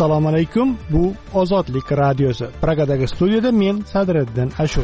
Assalomu alaykum. Bu Ozodlik radiosi. Pragadagi studiyada men Sadriddin Ashur.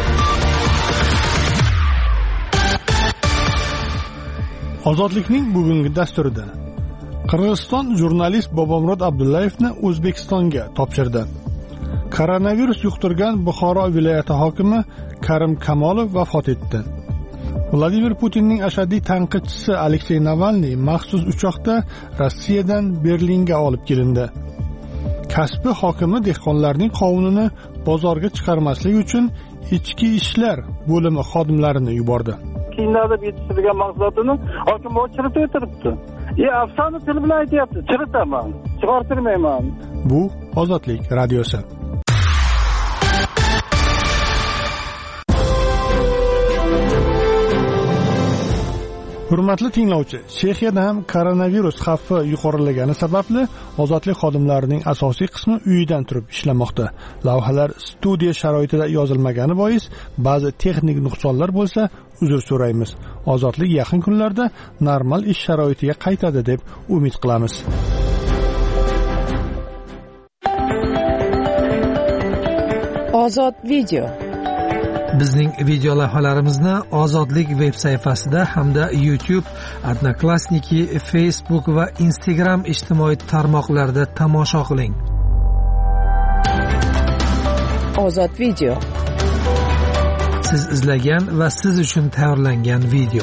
Ozodlikning bugungi dasturida Qirg'iziston jurnalist Bobomurod Abdullayevni O'zbekistonga topshirdi. Koronavirus yuqtirgan Buxoro viloyati hokimi Karim Kamolov vafot etdi. Vladimir Putinning ashaddiy tanqidchisi Aleksey Navalniy maxsus uchoqda Rossiyadan Berlinga olib kelindi. Kasbi hokimi dehqonlarning qovunini bozorga chiqarmaslik uchun ichki ishlar bo'limi xodimlarini yubordi. Kiyimlarda yetishtirgan mahsulotini hokim chiritib o'tiribdi. Afsona til bilan aytyapti, chiritaman, chiqartirmayman. Bu Ozodlik radiosi. Hurmatli tinglovchi, Chexiyada ham koronavirus xavfi yuqorilagani sababli ozodlik xodimlarining asosiy qismi uyidan turib ishlamoqda. Lavhalar studiya sharoitida yozilmagani bois ba'zi texnik nuqsonlar bo'lsa, uzr so'raymiz. Ozodlik yaqin kunlarda normal ish sharoitiga qaytadi deb umid qilamiz. Ozod video. Bizning video lavhalarimizni Ozodlik veb sayfasida hamda YouTube, Odnoklassniki, Facebook va Instagram ijtimoiy tarmoqlarida tomosha qiling. Ozod video. Siz izlagan va siz uchun tayyorlangan video.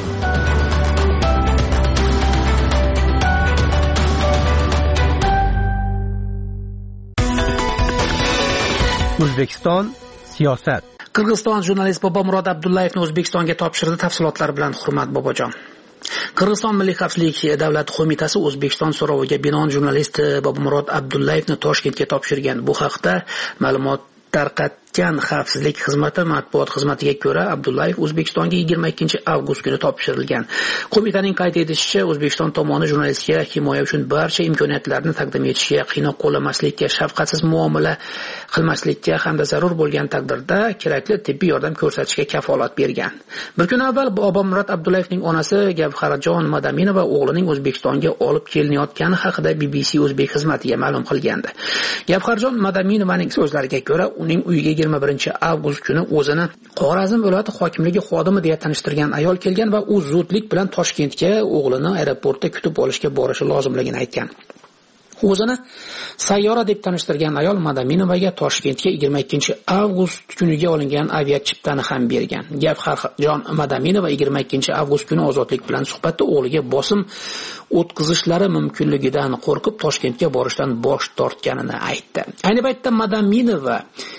O'zbekiston siyosat. Qirg'iziston jurnalist Bobomurod Abdullayevni O'zbekistonga topshirdi. Tafsilotlar bilan Hurmat Bobojon. Qirg'iziston Milliy xavfsizlik davlat qo'mitasi O'zbekiston so'roviga binoan jurnalist Bobomurod Abdullayevni Toshkentga topshirgan. Bu haqda ma'lumot tarqatgan xavfsizlik xizmati matbuot xizmatiga ko'ra, Abdullayev O'zbekistonga 22-avgust kuni topshirilgan. Qo'mitaning qayd etishicha, O'zbekiston tomoni jurnalistga himoya uchun barcha imkoniyatlarni taqdim etishga, qiynoq qo'llamaslikka, shafqatsiz muomala qilmaslikka hamda zarur bo'lgan taqdirda kerakli tibbiy yordam ko'rsatishga kafolat bergan. Bir kun avval Bobomurod Abdullayevning onasi Gavharjon Madaminova o'g'lining O'zbekistonga olib kelinayotgani haqida BBC o'zbek xizmatiga ma'lum qilgandi. Gavharjon Madaminovaning so'zlariga ko'ra, uning uyiga 21-avgust kuni o'zini Xorazm viloyati hokimligi xodimi deya tanishtirgan ayol kelgan va u zudlik bilan Toshkentga o'g'lini aeroportda kutib olishga borishi lozimligini aytgan. O'zini sayyora deb tanishtirgan ayol Madaminovaga Toshkentga 22-avgust kuniga olingan aviachiptani ham bergan. Gavharjon Madaminova 22-avgust kuni Ozodlik bilan suhbatda o'g'liga bosim o'tkazishlari mumkinligidan qo'rqib Toshkentga borishdan bosh tortganini aytdi. Ayni paytda Madaminova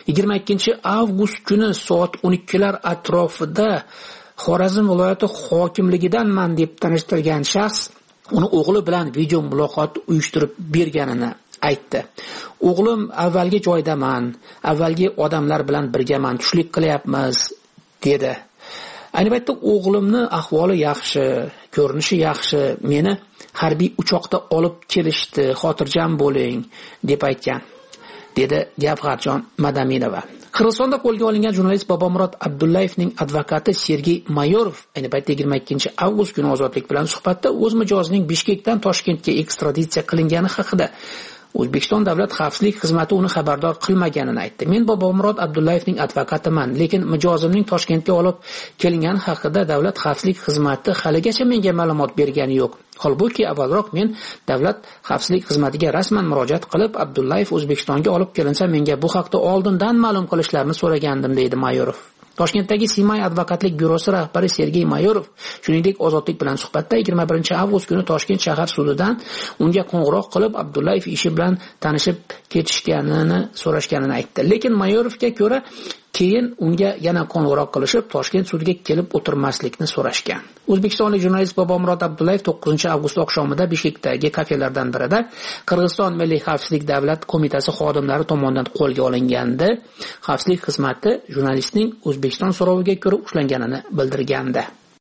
22-avgust kuni soat 12lar atrofida Xorazm viloyati hokimligidanman deb tanishtirgan shaxs uni o'g'li bilan video muloqot uyushtirib berganini aytdi. O'g'lim avvalgi joydaman, avvalgi odamlar bilan birgaman, tushlik qilyapmiz dedi. Ayni paytda o'g'limni ahvoli yaxshi, ko'rinishi yaxshi, meni harbiy uchoqda olib kelishdi, xotirjam bo'ling deb aytgan, dedi Gavharjon Madaminova. Qirg'izistonda qo'lga olingan jurnalist Bobomurod Abdullayevning advokati Sergey Mayorov ayni paytda 22-avgust kuni Ozodlik bilan suhbatda o'z mijozining Bishkekdan Toshkentga ekstraditsiya qilingani haqida O'zbekiston davlat xavfsizlik xizmati uni xabardor qilmaganini aytdi. Men Bobomurod Abdullayevning advokatiman, lekin mijozimning Toshkentga olib kelingani haqida davlat xavfsizlik xizmati haligacha menga ma'lumot bergani yo'q. Holbuki avvalroq men davlat xavfsizlik xizmatiga rasman murojaat qilib, Abdullayev O'zbekistonga olib kelinsa menga bu haqda oldindan ma'lum qilishlarini so'ragandim, deydi Mayorov. Toshkentdagi Simay advokatlik byurosi rahbari Sergey Mayorov shuningdek Ozodlik bilan suhbatda 21-avgust kuni Toshkent shahar sudidan unga qo'ng'iroq qilib Abdullayev ishi bilan tanishib ketishganini so'rashganini aytdi. Lekin Mayorovga ko'ra keyin unga yana qo'ng'iroq qilishib Toshkent sudiga kelib o'tirmaslikni so'rashgan. O'zbekistonlik jurnalist Bobomurod Abdullayev 9-avgust oqshomida Bishkekdagi kafelardan birida Qirg'iziston Milliy xavfsizlik davlat qo'mitasi xodimlari tomonidan qo'lga olingandi. Xavfsizlik xizmati jurnalistning O'zbekiston so'roviga ko'ra ushlanganini bildirgandi.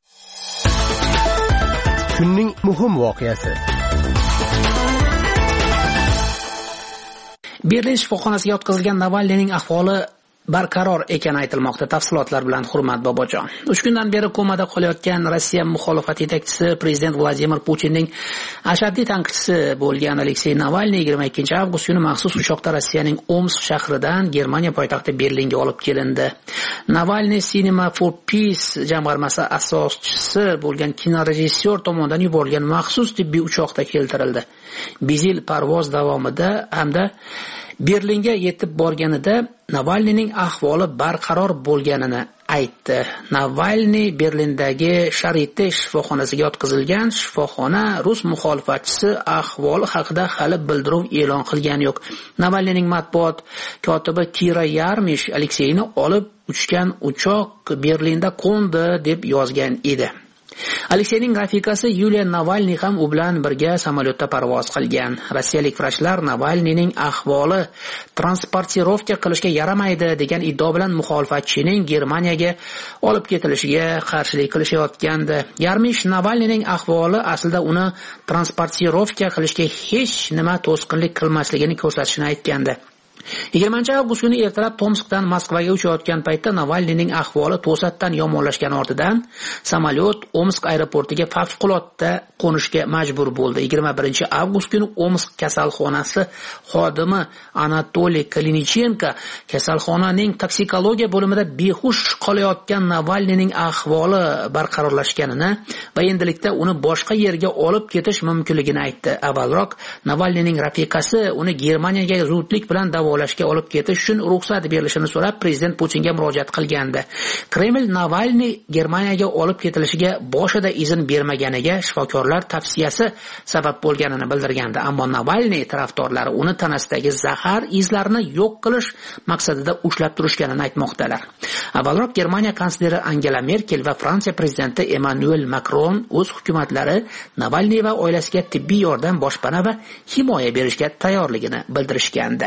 Kunning muhim voqeasi. Berlin shifoxonasiga yotqizilgan Navalniyning ahvoli barqaror ekani aytilmoqda. Tafsilotlar bilan Hurmat Bobojon. 3 kundan beri komada qolayotgan Rossiya muxolifat yetakchisi prezident Vladimir Putinning ashaddiy tanqidchisi bo'lgan Aleksey Navalniy 22 avgust kuni maxsus uchoqda Rossiyaning Omsk shahridan Germaniya poytaxti Berlinga olib kelindi. Navalniy Cinema for Peace jamg'armasi asoschisi bo'lgan kinorejissyor tomonidan yuborilgan maxsus tibbiy uchoqda keltirildi. Bizil parvoz davomida hamda Berlinga yetib borganida Navalniyning ahvoli barqaror bo'lganini aytdi. Navalniy Berlindagi Sharite shifoxonasiga yotqizilgan. Shifoxona rus muxolifatchisi ahvoli haqida hali bildiruv e'lon qilgani yo'q. Navalniyning matbuot kotibi Kira Yarmish Alekseyni olib uchgan uchoq Berlinda qo'ndi deb yozgan edi. Alekseyning rafiqasi Yuliya Navalniy ham u bilan birga samolyotda parvoz qilgan. Rossiyalik vrachlar Navalniyning ahvoli transportirovka qilishga yaramaydi degan iddio bilan muxolifatchining Germaniyaga olib ketilishiga qarshilik qilishayotgandi. Yarmish Navalniyning ahvoli aslida uni transportirovka qilishga hech nima to'sqinlik qilmasligini ko'rsatishini aytgandi. 20 avgust kuni ertalab Tomskdan Moskvaga uchayotgan paytda Navalniyning ahvoli to'satdan yomonlashgani ortidan samolyot Omsk aeroportiga favqulodda qo'nishga majbur bo'ldi. 21 avgust kuni Omsk kasalxonasi xodimi Anatoliy Kalinichenko kasalxonaning toksikologiya bo'limida behush qolayotgan Navalniyning ahvoli barqarorlashganini va endilikda uni boshqa yerga olib ketish mumkinligini aytdi. Avvalroq Navalniyning rafiqasi uni Germaniyaga zudlik bilan davolashga olib ketish uchun ruxsat berilishini so'rab prezident Putinga murojaat qilgandi. Kreml Navalniy Germaniyaga olib ketilishiga boshida izn bermaganiga shifokorlar tavsiyasi sabab bo'lganini bildirgandi. Ammo Navalniy tarafdorlari uni tanasidagi zahar izlarini yo'q qilish maqsadida ushlab turishganini aytmoqdalar. Avvalroq Germaniya kansleri Angela Merkel va Fransiya prezidenti Emmanuel Macron o'z hukumatlari Navalniy va oilasiga tibbiy yordam, boshpana va himoya berishga tayyorligini bildirishgandi.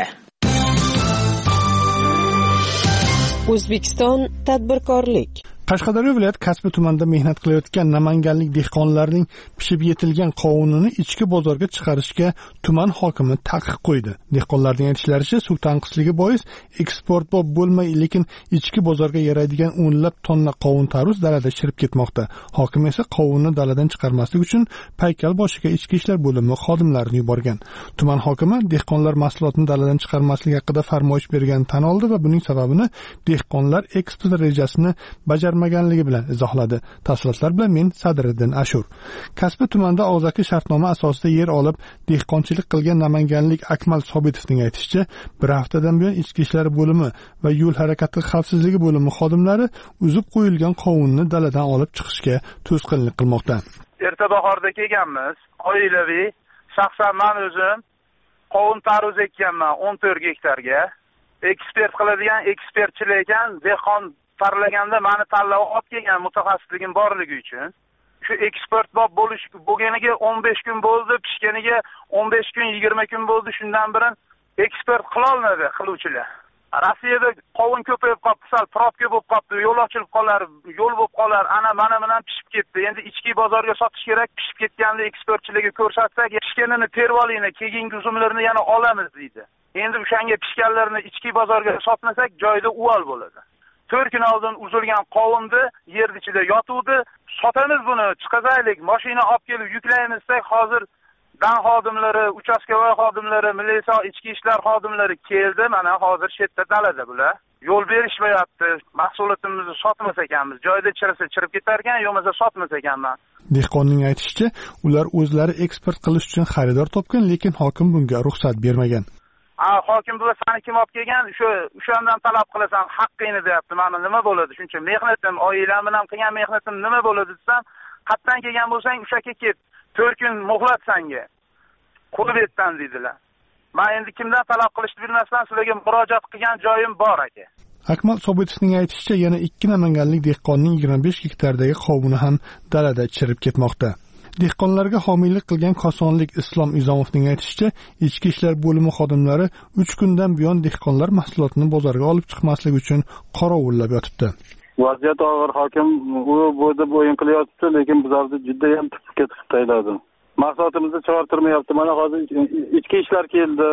O'zbekiston tadbirkorlik. Qashqadaryo viloyat Kasbi tumanida mehnat qilayotgan namanganlik dehqonlarning pishib yetilgan qovunini ichki bozorga chiqarishga tuman hokimi taqiq qo'ydi. Dehqonlarning aytishlaricha, suv tanqisligi bois eksportbop bo'lmay, lekin ichki bozorga yaraydigan o'nlab tonna qovun tarvuz dalada chirib ketmoqda. Hokim esa qovunni daladan chiqarmaslik uchun paykal boshiga ichki ishlar bo'limi xodimlarini yuborgan. Tuman hokimi dehqonlar mahsulotni daladan chiqarmaslik haqida farmoyish berganini tan oldi va buning sababini dehqonlar eksport rejasini bajarmaganligi bilan izohladi. Tafsilotlar bilan men Sadriddin Ashur. Kasbi tumanida og'zaki shartnoma asosida yer olib dehqonchilik qilgan namanganlik Akmal Sobitovning aytishicha, bir haftadan buyon ichki ishlar bo'limi va yo'l harakati xavfsizligi bo'limi xodimlari uzib qo'yilgan qovunni daladan olib chiqishga to'sqinlik qilmoqda. Erta bahorda kelganmiz, oilaviy, shaxsan men o'zim qovun tarvuz ekkanman 14 gektarga. Ekspert qiladigan ekspertchilik ekan, dehqon saralaganda meni tanlab olib kelgan mutaxassisligim borligi uchun. Shu eksportbop bo'lganiga 15 kun bo'ldi, pishganiga 15 kun, 20 kun bo'ldi. Shundan beri eksport qila olmadi qiluvchilar. Rossiyada qovun ko'payib qoldi, sal probka bo'lib qoldi, yo'l ochilib qolar, yo'l bo'lib qolar, ana mana bilan pishib ketdi. Endi ichki bozorga sotish kerak, pishib ketganini eksportchilarga ko'rsatsak, pishganini terib olinglar, keyingi uzumlarni yana olamiz deydi. Endi o'shanga pishganlarni ichki bozorga sotmasak, joyda uval bo'ladi. 4 kun oldin uzilgan qovunni yer ichida yotuvdi. Sotamiz buni, chiqazaylik, mashina olib kelib yuklaymiz desak, hozir dan xodimlari, uchastkavoy xodimlari, militsiya, ichki ishlar xodimlari keldi. Mana hozir shetda dalada bular. Yo'l berishmayapti. Mahsulotimizni sotmas ekanmiz. Joyda chirasa chirib ketar ekan, yo'masa sotmas ekanman. Dehqonning aytishicha, ular o'zlari eksport qilish uchun xaridor topgan, lekin hokim bunga ruxsat bermagan. Hokim buva seni kim olib kelgan? O'shandan talab qilasan, haqqingni deyapti. Mana nima bo'ladi? Shuncha mehnatim, oilam bilan qilgan mehnatim nima bo'ladi desam, qatdan kelgan bo'lsang, o'shaka ket. 4 kun muhlat senga. Qo'yib etdan dedilar. Men endi kimdan talab qilishni bilmasdan sizlarga murojaat qilgan joyim bor aka. Akmal Sobitovning aytishicha, yana 2 namanganlik dehqonning 25 gektardagi qovuni ham dalada chirib ketmoqda. Dehqonlarga homiylik qilgan Kosonlik Islom Izomovning aytishicha, ichki ishlar bo'limi xodimlari 3 kundan buyon dehqonlar mahsulotini bozorga olib chiqmaslik uchun qorovullab yotibdi. Vaziyat og'ir, hokim u bo'da bo'yin qilyapti, lekin bizlarni juda ham tiqib tayladi. Mahsulotimizni chiqartirmayapti. Mana hozir ichki ishlar keldi.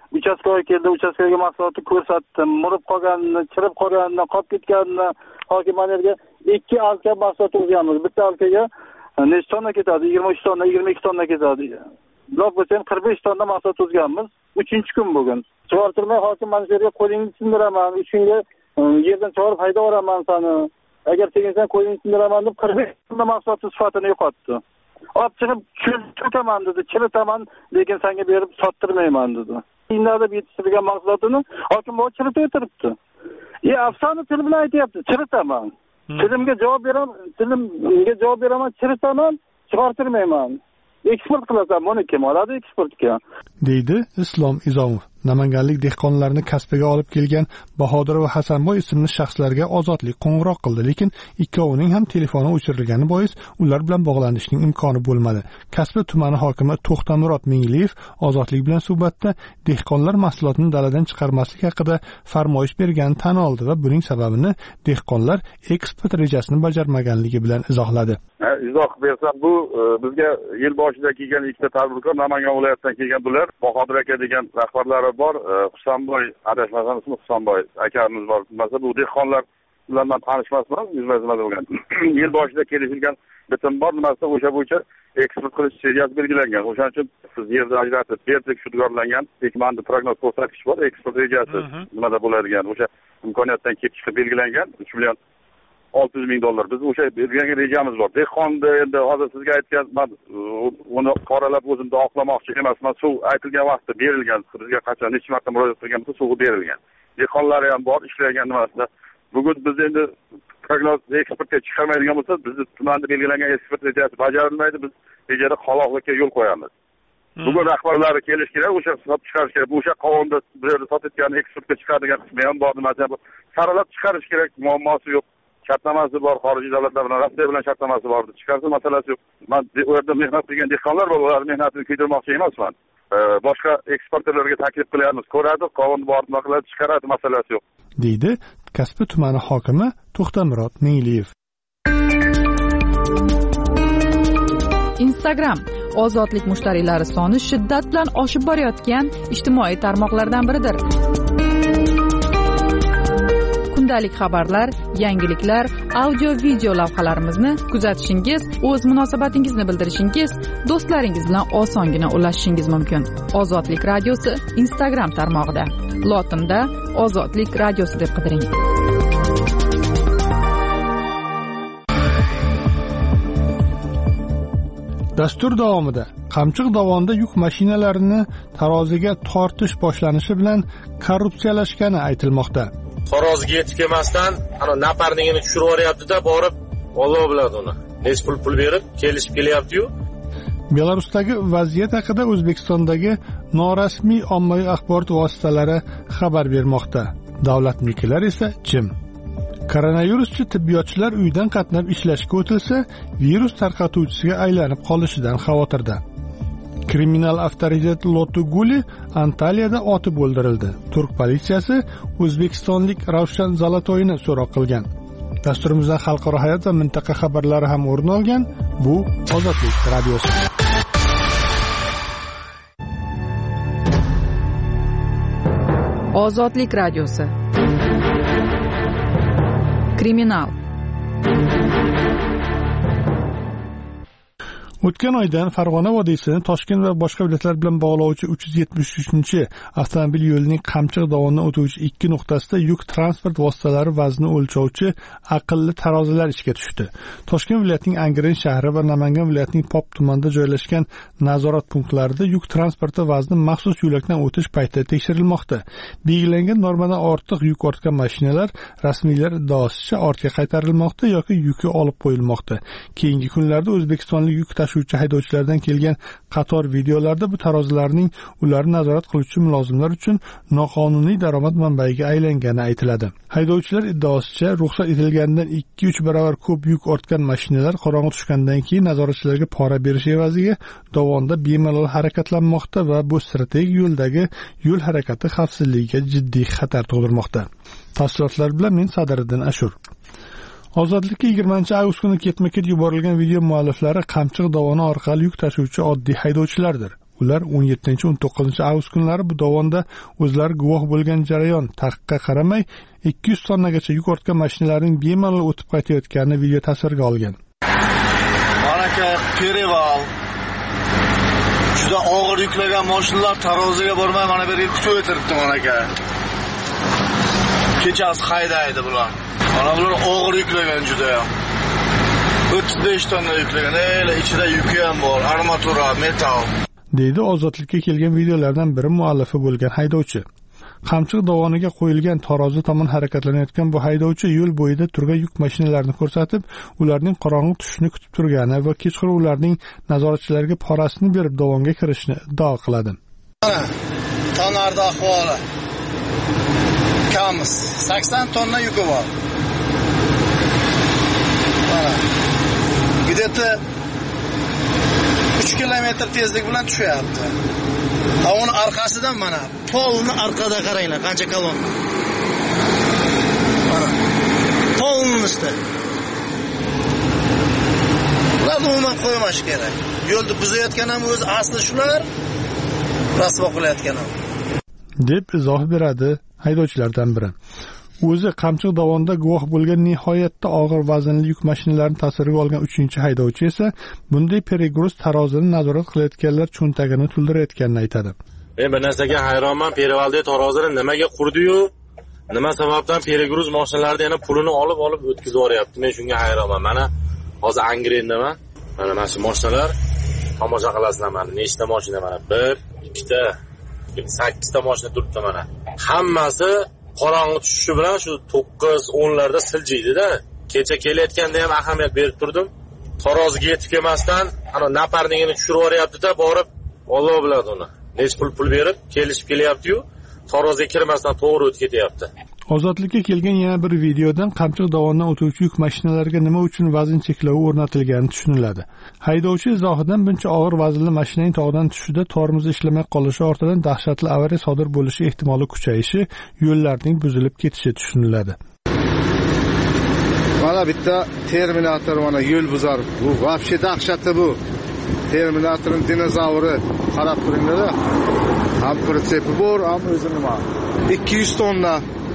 uchastkaga keldi, uchastkaga mahsulotni ko'rsatdim. Murib qolganini, chirib qolganini, qolib ketganini hokim yerga 2 alka mahsulot o'zganmiz. Bitta alkaga nechta tonna ketadi? 23 tonna, 22 tonna ketadi. Blok bo'lsa ham 45 tonna mahsulot o'zganmiz. 3-kun bugun. Chiqartirmay hokim mana shu yerga qo'lingni sindiraman, 3 kunga yerdan chiqarib haydab yuboraman seni. Agar teginsan qo'lingni sindiraman deb 45 tonna mahsulotning sifatini yo'qotdi. Olib chiqib cho'kaman dedi, chiritaman, lekin senga berib sottirmayman dedi. Inada yetishtirgan mahsulotini hokim bu chiritib o'tiribdi. Afsona til bilan aytyapti, chiritaman. Tilimga javob beraman, chiritaman, chiqartirmayman. Eksport qilasan, buni kim oladi eksportga? Deydi Islom Izomov. Namanganlik dehqonlarni kasbiga olib kelgan Bahodir va Hasanboy ismli shaxslarga Ozodlik qo'ng'iroq qildi, lekin ikkovining ham telefoni o'chirilgani bois ular bilan bog'lanishning imkoni bo'lmadi. Kasbi tumani hokimi To'xtamurod Mingliyev Ozodlik bilan suhbatda dehqonlar mahsulotni daladan chiqarmaslik haqida farmoyish berganini tan oldi va buning sababini dehqonlar eksport rejasini bajarmaganligi bilan izohladi. Izoh bersam, bu bizga yil boshida kelgan ikkita tadbirkor Namangan viloyatidan kelgan bular, Bahodir aka degan rahbarlari bor, Husanboy, adashmasam ismi Husanboy akamiz bor. Masalan, bu dehqonlar bilan tanishmasman, yuzma-yuz bo'lgan. Yil boshida kelishilgan bitim bor, nimasi o'sha bo'yicha eksport qilish seriyasi belgilangan. O'shaning uchun biz yerda ajratib berdik, shudgorlangan ekmanni prognoz ko'rsatkichi bor, eksport rejasi nimada bo'ladigan, o'sha imkoniyatdan kelib chiqib belgilangan 3 million $600,000. Biz o'sha belgilangan rejamiz bor. Dehqonni endi hozir sizga aytganman, uni qoralab o'zimda oqlamoqchi emasman. Suv aytilgan vaqtda berilgan, bizga qachon necha marta murojaat qilgan bo'lsa, suv berilgan. Dehqonlari ham bor, ishlagan nimasida. Bugun biz endi prognoz eksportga chiqarmaydigan bo'lsa, bizni tumanda belgilangan eksport rejasi bajarilmaydi. Biz rejada qoloqlikka yo'l qo'yamiz. Bugun rahbarlari kelish kerak, o'sha hisob chiqarish kerak. O'sha qovunda bu yerda sotayotgan eksportga chiqadigan qismi ham bor, nimasi bor. Saralab chiqarish kerak, muammosi yo'q. Shartnomasi bor, xorijiy davlatlar bilan, Rossiya bilan shartnomasi bor. Chiqarsa masalasi yo'q. Men u yerda mehnat qilgan dehqonlar bor, ular mehnatini kuydirmoqchi emasman. Boshqa eksportyorlarga taklif qilyapmiz, ko'radi, qovun bor, nima qiladi, chiqaradi, masalasi yo'q. Deydi Kasbi tumani hokimi To'xtamurod Mingliyev. Instagram Ozodlik mushtariylari soni shiddat bilan oshib borayotgan ijtimoiy tarmoqlardan biridir. Kundalik xabarlar, yangiliklar, audio-video lavhalarimizni kuzatishingiz, o'z munosabatingizni bildirishingiz, do'stlaringiz bilan osongina ulashishingiz mumkin. Ozodlik radiosi Instagram tarmog'ida. Lotinda Ozodlik radiosi deb qidiring. Dastur davomida Qamchiq dovonida yuk mashinalarini taroziga tortish boshlanishi bilan korrupsiyalashgani aytilmoqda. Taroziga yetib kelmasdan ana naparnigini tushirib yuboryapti-da, borib Alloh biladi uni. Nech pul berib kelishib kelyapti-yu. Belarusdagi vaziyat haqida O'zbekistondagi norasmiy ommaviy axborot vositalari xabar bermoqda. Davlatnikilar esa jim. Koronaviruschi tibbiyotchilar uydan qatnab ishlashga o'tilsa, virus tarqatuvchisiga aylanib qolishidan xavotirda. Kriminal avtoritet Lotu Guli Antaliyada otib o'ldirildi. Turk politsiyasi o'zbekistonlik Ravshan Zalatoyni so'roq qilgan. Dasturimizdan xalqaro hayot va mintaqa xabarlari ham o'rin olgan. Bu Ozodlik radiosi. Ozodlik radiosi. Kriminal. O'tgan oydan Farg'ona vodiysini Toshkent va boshqa viloyatlar bilan bog'lovchi 373-avtomobil yo'lining Qamchiq dovonidan o'tuvchi 2 nuqtasida yuk transport vositalari vaznini o'lchovchi aqlli tarozilar ishga tushdi. Toshkent viloyatining Angren shahri va Namangan viloyatining Pop tumanida joylashgan nazorat punktlarida yuk transporti vazni maxsus yo'lakdan o'tish paytida tekshirilmoqda. Belgilangan normadan ortiq yuk ortgan mashinalar rasmiylar iddaosicha ortga qaytarilmoqda yoki yuki olib qo'yilmoqda. Keyingi kunlarda O'zbekistonlik yuk tashuvchi haydovchilardan kelgan qator videolarda bu tarozilarning ularni nazorat qiluvchi mulozimlar uchun noqonuniy daromad manbaiga aylangani aytiladi. Haydovchilar iddaosicha ruxsat etilganidan 2-3 barobar ko'p yuk ortgan mashinalar qorong'i tushgandan keyin nazoratchilarga pora berish evaziga dovonda bemalol harakatlanmoqda va bu strategik yo'ldagi yo'l harakati xavfsizligiga jiddiy xatar tug'dirmoqda. Tafsilotlar bilan men Sadiriddin Ashur. Ozodlikka 20-avgust kuni ketma-ket yuborilgan video mualliflari Qamchiq dovoni orqali yuk tashuvchi oddiy haydovchilardir. Ular 17-19 avgust kunlari bu dovonda o'zlari guvoh bo'lgan jarayon taqiqqa qaramay 200 tonnagacha yuk ortgan mashinalarning bemalol o'tib qaytayotganini video tasvirga olgan. Manaka Pereval juda og'ir yuklagan mashinalar taroziga bormay mana bu yerga kutib o'tiribdi manaka. Kechasi haydaydi bular. Mana bular og'ir yuklagan juda. 35 tonna yuklagan. Ichida yuki ham bor, armatura, metal. Deydi ozodlikka kelgan videolardan biri muallifi bo'lgan haydovchi. Qamchiq dovoniga qo'yilgan tarozi tomon harakatlanayotgan bu haydovchi yo'l bo'yida turgan yuk mashinalarini ko'rsatib, ularning qorong'i tushishini kutib turgani va kechqurun ularning nazoratchilarga porasini berib dovonga kirishni iddao qiladi. Mana tonarda ahvoli. Kamiz 80 tonna yuki bor. Mana где-то 3 kilometr tezlik bilan tushyapti. Uni orqasidan mana polni orqada qaranglar, qancha kolonna. Mana polni üstü. Ularni umuman qo'ymash kerak. Yo'lni buzayotgan ham o'zi asli shular, rasvo qilayotgan ham. deb izoh beradi haydovchilardan biri. O'zi Qamchiq dovonida guvoh bo'lgan nihoyatda og'ir vaznli yuk mashinalarini tasvirga olgan 3-haydovchi esa bunday peregruz tarozini nazorat qilayotganlar cho'ntagini to'ldirayotganini aytadi. Men bir narsaga hayronman, Perevalda tarozini nimaga qurdi-yu, nima sababdan peregruz mashinalarni yana pulini olib o'tkazib yuboryapti. Men shunga hayronman. Mana hozir Angrendaman. Mana shu mashinalar tomosha qilasizlar mana. Nechta mashina mana? 1, 2 ta, 8 ta mashina turibdi mana. Hammasi qorong'i tushishi bilan shu 9-10 larda siljiydi-da. Kecha kelayotganda ham ahamiyat berib turdim. Taroziga yetib kelmasdan, ana naparnigini tushirib yuboryapti-da, borib Alloh biladi uni. Nech pul berib kelishib kelyapti-yu, taroziga kirmasdan to'g'ri o'tib ketyapti. Ozodlikka kelgan yana bir videodan Qamchiq dovonidan o'tuvchi yuk mashinalariga nima uchun vazn cheklavi o'rnatilgani tushuniladi. Haydovchi izohidan buncha og'ir vaznli mashinaning tog'dan tushishida tormozi ishlamay qolishi ortidan dahshatli avariya sodir bo'lishi ehtimoli kuchayishi, yo'llarning buzilib ketishi tushuniladi. Mana bitta Terminator mana yo'l buzar. Bu vobshe dahshatli bu. Terminatorning dinozavri qarab ko'ringlar-da. Ham prinsipi bor, ham o'zi nima? 200 tonna.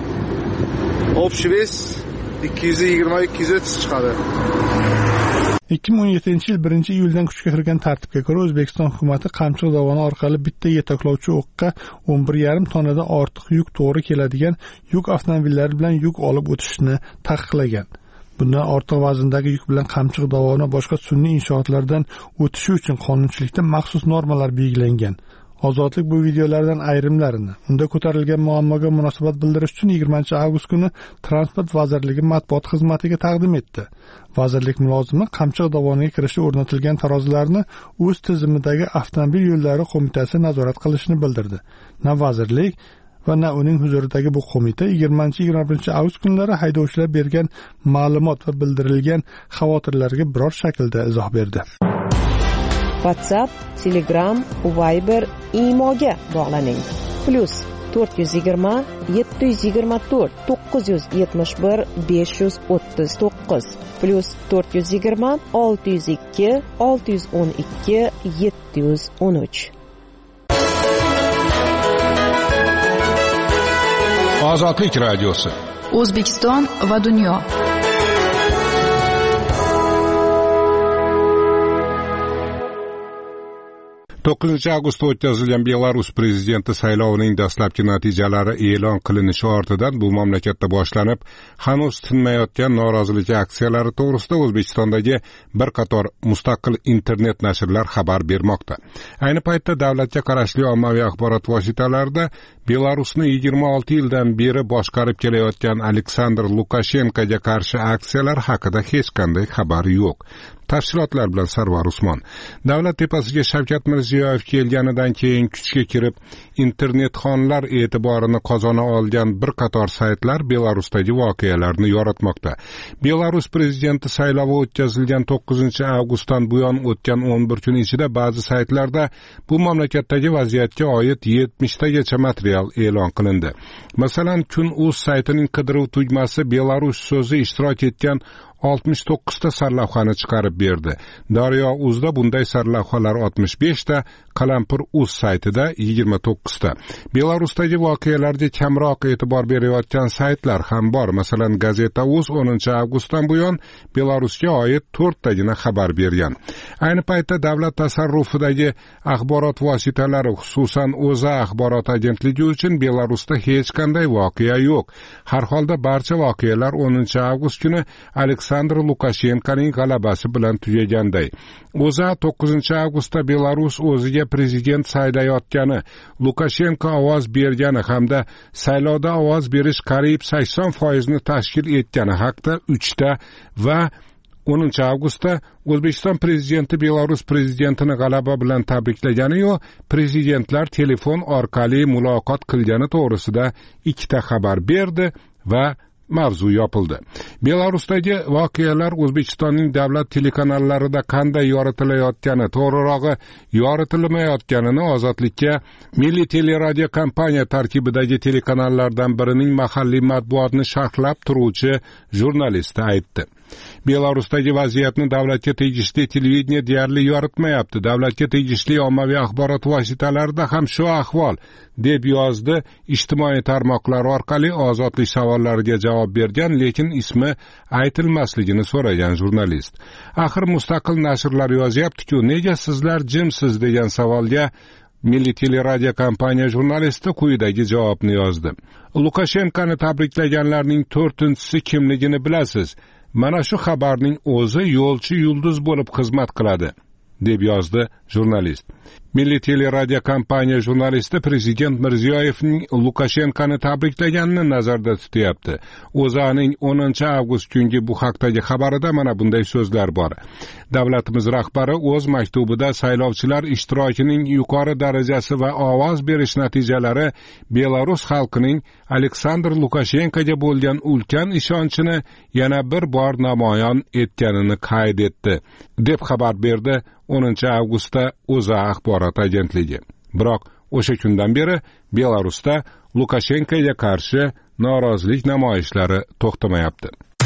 Общий 220-230 chiqadi. 2017-yil 1-iyuldan kuchga kirgan tartibga ko'ra O'zbekiston hukumatı Qamchiq dovoni orqali bitta yetaklovchi o'qqa 11,5 tonnadan ortiq yuk to'g'ri keladigan yuk avtomobillari bilan yuk olib o'tishni taqiqlagan. Bundan ortiq vazndagi yuk bilan Qamchiq dovoni boshqa sun'iy inshootlardan o'tishi uchun qonunchilikda maxsus normalar belgilangan. Ozodlik bu videolardan ayrimlarini unda ko'tarilgan muammoga munosabat bildirish uchun 20-avgust kuni Transport vazirligi matbuot xizmatiga taqdim etdi. Vazirlik mulozimi Qamchiq dovoniga kirishga o'rnatilgan tarozilarni o'z tizimidagi avtomobil yo'llari qo'mitasi nazorat qilishini bildirdi. Na vazirlik va na uning huzuridagi bu qo'mita 20-21-avgust kunlari haydovchilar bergan ma'lumot va bildirilgan xavotirlarga biror shaklda izoh berdi. WhatsApp, Telegram, Viber, Imoga bog'laning. +420 724 971 539 +420 602 612 713. Ozodlik radiosi. O'zbekiston va dunyo. Avgustda o'tkazilgan Belarus prezidenti saylovining dastlabki natijalari e'lon qilinishi ortidan bu mamlakatda boshlanib, hanuz tinmayotgan norozilik aksiyalari to'g'risida O'zbekistondagi bir qator mustaqil internet nashrlar xabar bermoqda. Ayni paytda davlatga qarashli ommaviy axborot vositalarida Belarusni 26 yildan beri boshqarib kelayotgan Aleksandr Lukashenkoga qarshi aksiyalar haqida hech qanday xabar yo'q. Tafsilotlar bilan Sarvar Usmon. Davlat tepasiga Shavkat Mirziyoyev kelganidan keyin kuchga kirib, internetxonlar e'tiborini qozona olgan bir qator saytlar Belarusdagi voqealarni yoritmoqda. Belarus prezidenti saylovi o'tkazilgan 9-avgustdan buyon o'tgan 11 kun ichida ba'zi saytlarda bu mamlakatdagi vaziyatga oid 70 tagacha material e'lon qilindi. Masalan, Kun.uz saytining qidiruv tugmasi Belarus so'zi ishtirok etgan 69 ta sarlavhani chiqarib berdi. Daryo.uzda bunday sarlavhalar 65 ta, Qalampir.uz saytida 29 ta. Belarusdagi voqealarga kamroq e'tibor berayotgan saytlar ham bor. Masalan, Gazeta.uz 10-avgustdan buyon Belarusga oid 4 tagina xabar bergan. Ayni paytda davlat tasarrufidagi axborot vositalari, xususan O'zA axborot agentligi uchun Belarusda hech qanday voqea yo'q. Har holda barcha voqealar 10-avgust kuni Aleksandr Lukashenkoning g'alabasi bilan tugaganday. O'zA 9-avgustda Belarus o'ziga prezident saylayotgani, Lukashenko ovoz bergani hamda saylovda ovoz berish qariyb 80% ni tashkil etgani haqida 3 ta va 10-avgustda O'zbekiston prezidenti Belarus prezidentini g'alaba bilan tabriklagani-yu, prezidentlar telefon orqali muloqot qilgani to'g'risida 2 ta xabar berdi va mavzu yopildi. Belarusdagi voqealar O'zbekistonning davlat telekanallarida qanday yoritilayotgani, to'g'rirog'i yoritilmayotganini Ozodlikka Milliy teleradio kompaniya tarkibidagi telekanallardan birining mahalliy matbuotni sharhlab turuvchi jurnalisti aytdi. Belarusdagi vaziyatni davlatga tegishli televideniya deyarli yoritmayapti. Davlatga tegishli ommaviy axborot vositalarida ham shu ahvol, deb yozdi ijtimoiy tarmoqlar orqali Ozodlik savollariga javob bergan, lekin ismi aytilmasligini so'ragan jurnalist. Axir mustaqil nashrlar yozyapti-ku, nega sizlar jimsiz degan savolga Milliy teleradio kompaniya jurnalisti quyidagi javobni yozdi. Lukashenkoni tabriklaganlarning 4-inchisi kimligini bilasiz? Mana shu xabarning o'zi yo'lchi yulduz bo'lib xizmat qiladi, deb yozdi jurnalist. Milliy teleradio kompaniya jurnalisti prezident Mirziyoyevning Lukashenkoni tabriklaganini nazarda tutyapti. O'zAning 10-avgust kungi bu haqdagi xabarida mana bunday so'zlar bor. Davlatimiz rahbari o'z maktubida saylovchilar ishtirokining yuqori darajasi va ovoz berish natijalari Belarus xalqining Aleksandr Lukashenkoga bo'lgan ulkan ishonchini yana bir bor namoyon etganini qayd etdi, deb xabar berdi 10-avgustda O'zA axborot agentligi. Biroq o'sha kundan beri Belarusda Lukashenkoga qarshi norozilik namoyishlari to'xtamayapti.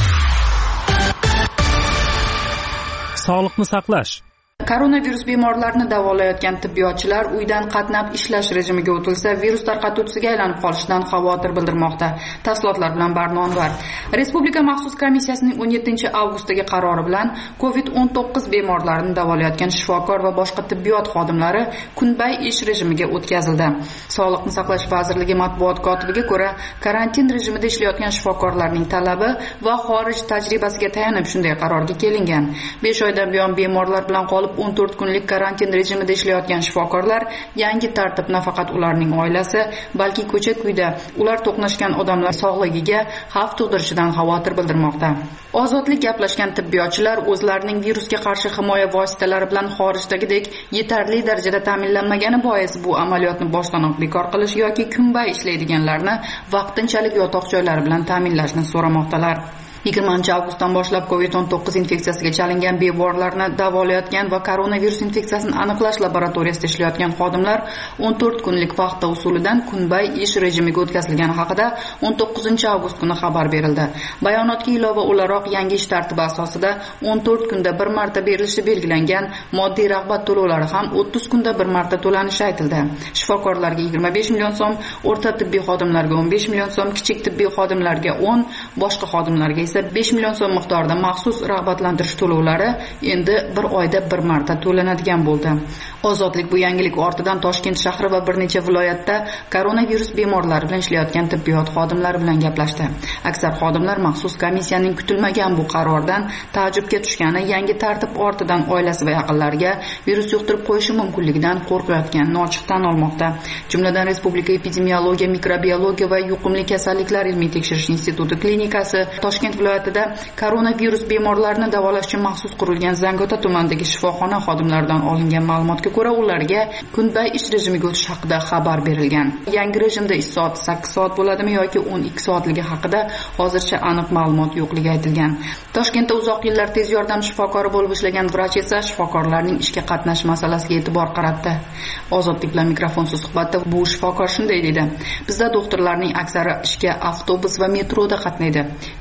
Sog'liqni saqlash. Koronavirus bemorlarini davolayotgan tibbiyotchilar uydan qatnab ishlash rejimiga o'tilsa, virus tarqatuvchisiga aylanib qolishidan xavotir bildirmoqda. Tafsilotlar bilan Barnonvar. Respublika maxsus komissiyasining 17-avgustdagi qarori bilan COVID-19 bemorlarini davolayotgan shifokor va boshqa tibbiyot xodimlari kunbay ish rejimiga o'tkazildi. Sog'liqni saqlash vazirligi matbuot kotibiga ko'ra, karantin rejimida ishlayotgan shifokorlarning talabi va xorij tajribasiga tayanib shunday qarorga kelingan. 5 oydan buyon bemorlar bilan qolib 14 kunlik karantin rejimida ishlayotgan shifokorlar yangi tartib nafaqat ularning oilasi, balki ko'cha-kuyda ular to'qnashgan odamlar sog'ligiga xavf tug'dirishidan xavotir bildirmoqda. Ozodlik gaplashgan tibbiyotchilar o'zlarining virusga qarshi himoya vositalari bilan xorijdagidek yetarli darajada ta'minlanmagani bois bu amaliyotni boshdanoq bekor qilish yoki kunbay ishlaydiganlarni vaqtinchalik yotoq joylari bilan ta'minlashni so'ramoqdalar. 20-avgustdan boshlab COVID-19 infeksiyasiga chalingan bemorlarni davolayotgan va koronavirus infeksiyasini aniqlash laboratoriyasida ishlayotgan xodimlar 14 kunlik vaqtda usulidan kunbay ish rejimiga o'tkazilgani haqida 19-avgust kuni xabar berildi. Bayonotga ilova o'laroq yangi ish tartibi asosida 14 kunda bir marta berilishi belgilangan moddiy rag'bat to'lovlari ham 30 kunda bir marta to'lanishi aytildi. Shifokorlarga 25 million so'm, o'rta tibbiy xodimlarga 15 million so'm, kichik tibbiy xodimlarga 10, boshqa xodimlarga 5 million so'm miqdorida maxsus rag'batlantirish to'lovlari endi bir oyda bir marta to'lanadigan bo'ldi. Ozodlik bu yangilik ortidan Toshkent shahri va bir necha viloyatda koronavirus bemorlari bilan ishlayotgan tibbiyot xodimlari bilan gaplashdi. Aksar xodimlar maxsus komissiyaning kutilmagan bu qarordan taajjubga tushgani, yangi tartib ortidan oilasi va yaqinlariga virus yuqtirib qo'yishi mumkinligidan qo'rqayotganini ochiq tan olmoqda. Jumladan Respublika epidemiologiya, mikrobiologiya va yuqumli kasalliklar ilmiy tekshirish instituti klinikasi Toshkent viloyatida koronavirus bemorlarini davolash uchun maxsus qurilgan Zangiota tumanidagi shifoxona xodimlaridan olingan ma'lumotga ko'ra, ularga kunbay ish rejimiga o'tish haqida xabar berilgan. Yangi rejimda ish soati 8 soat bo'ladimi yoki 12 soatligi haqida hozircha aniq ma'lumot yo'qligi aytilgan. Toshkentda uzoq yillar tez yordam shifokori bo'lib ishlagan vrach esa shifokorlarning ishga qatnash masalasiga e'tibor qaratdi. Ozodlik bilan mikrofonsiz suhbatda bu shifokor shunday dedi: "Bizda doktorlarning aksari ishga avtobus va metroda qatnaydi. Virusning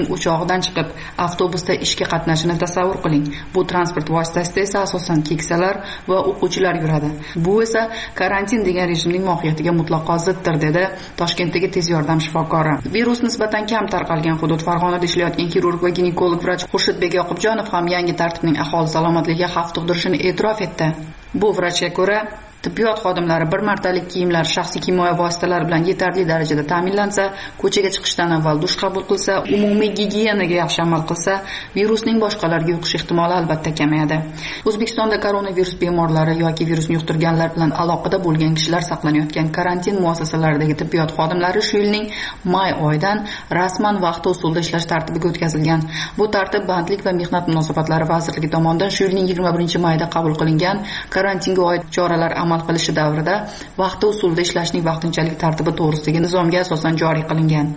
o'chog'idan chiqib avtobusda ishga qatnashini tasavvur qiling. Bu transport vositasida esa asosan keksalar va o'quvchilar yuradi. Bu esa karantin degan rejimning mohiyatiga mutlaqo ziddir, dedi Toshkentdagi tez yordam shifokori. Virus nisbatan kam tarqalgan hudud Farg'onada ishlayotgan xirurg va ginekolog vrach Xurshidbek Yoqubjonov ham yangi tartibning aholi salomatligiga xavf tug'dirishini e'tirof etdi. Bu vrachga ko'ra, tibbiyot xodimlari bir martalik kiyimlar, shaxsiy himoya vositalari bilan yetarli darajada ta'minlansa, ko'chaga chiqishdan avval dush qabul qilsa, umumiy gigiyenaga yaxshi amal qilsa, virusning boshqalarga yuqish ehtimoli albatta kamayadi. O'zbekistonda koronavirus bemorlari yoki virusni yuqtirganlar bilan aloqada bo'lgan kishilar saqlanayotgan karantin muassasalaridagi tibbiyot xodimlari shu yilning may oyidan rasman vaqti usulda ishlash tartibiga o'tkazilgan. Bu tartib Bandlik va mehnat munosabatlari vazirligi tomonidan shu yilning 21-mayda qabul qilingan karantinga oid choralar amal qilishi davrida vaqti usulda ishlashning vaqtinchalik tartibi to'g'risidagi nizomga asosan joriy qilingan.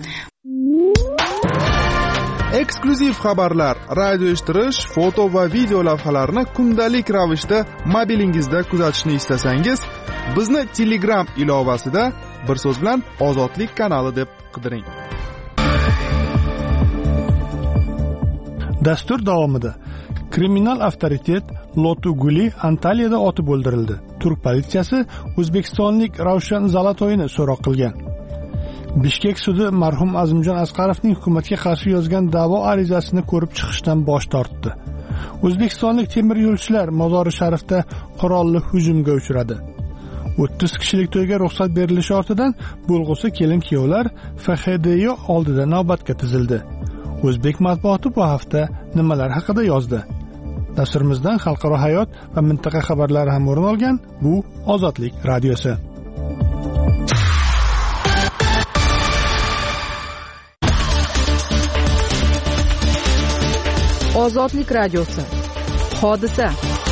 Eksklyuziv xabarlar, radio eshittirish, foto va video lavhalarni kundalik ravishda mobilingizda kuzatishni istasangiz, bizni Telegram ilovasida bir so'z bilan Ozodlik kanali deb qidiring. Dastur davomida kriminal avtoritet Lotu Guli Antaliyada otib o'ldirildi. Turk politsiyasi o'zbekistonlik Ravshan Zalatoyni so'roq qilgan. Bishkek sudi marhum Azimjon Asqarovning hukumatga qarshi yozgan da'vo arizasini ko'rib chiqishdan bosh tortdi. O'zbekistonlik temir yo'lchilar Mozori Sharifda qurolli hujumga uchradi. 30 kishilik to'yga ruxsat berilishi ortidan bo'lg'usi kelin-kuyovlar FHDYO oldida navbatga tizildi. O'zbek matbuoti bu hafta nimalar haqida yozdi? Dasturimizdan xalqaro hayot va mintaqa xabarlari ham o'rin olgan. Bu Ozodlik radiosi. Ozodlik radiosi. Hodisa.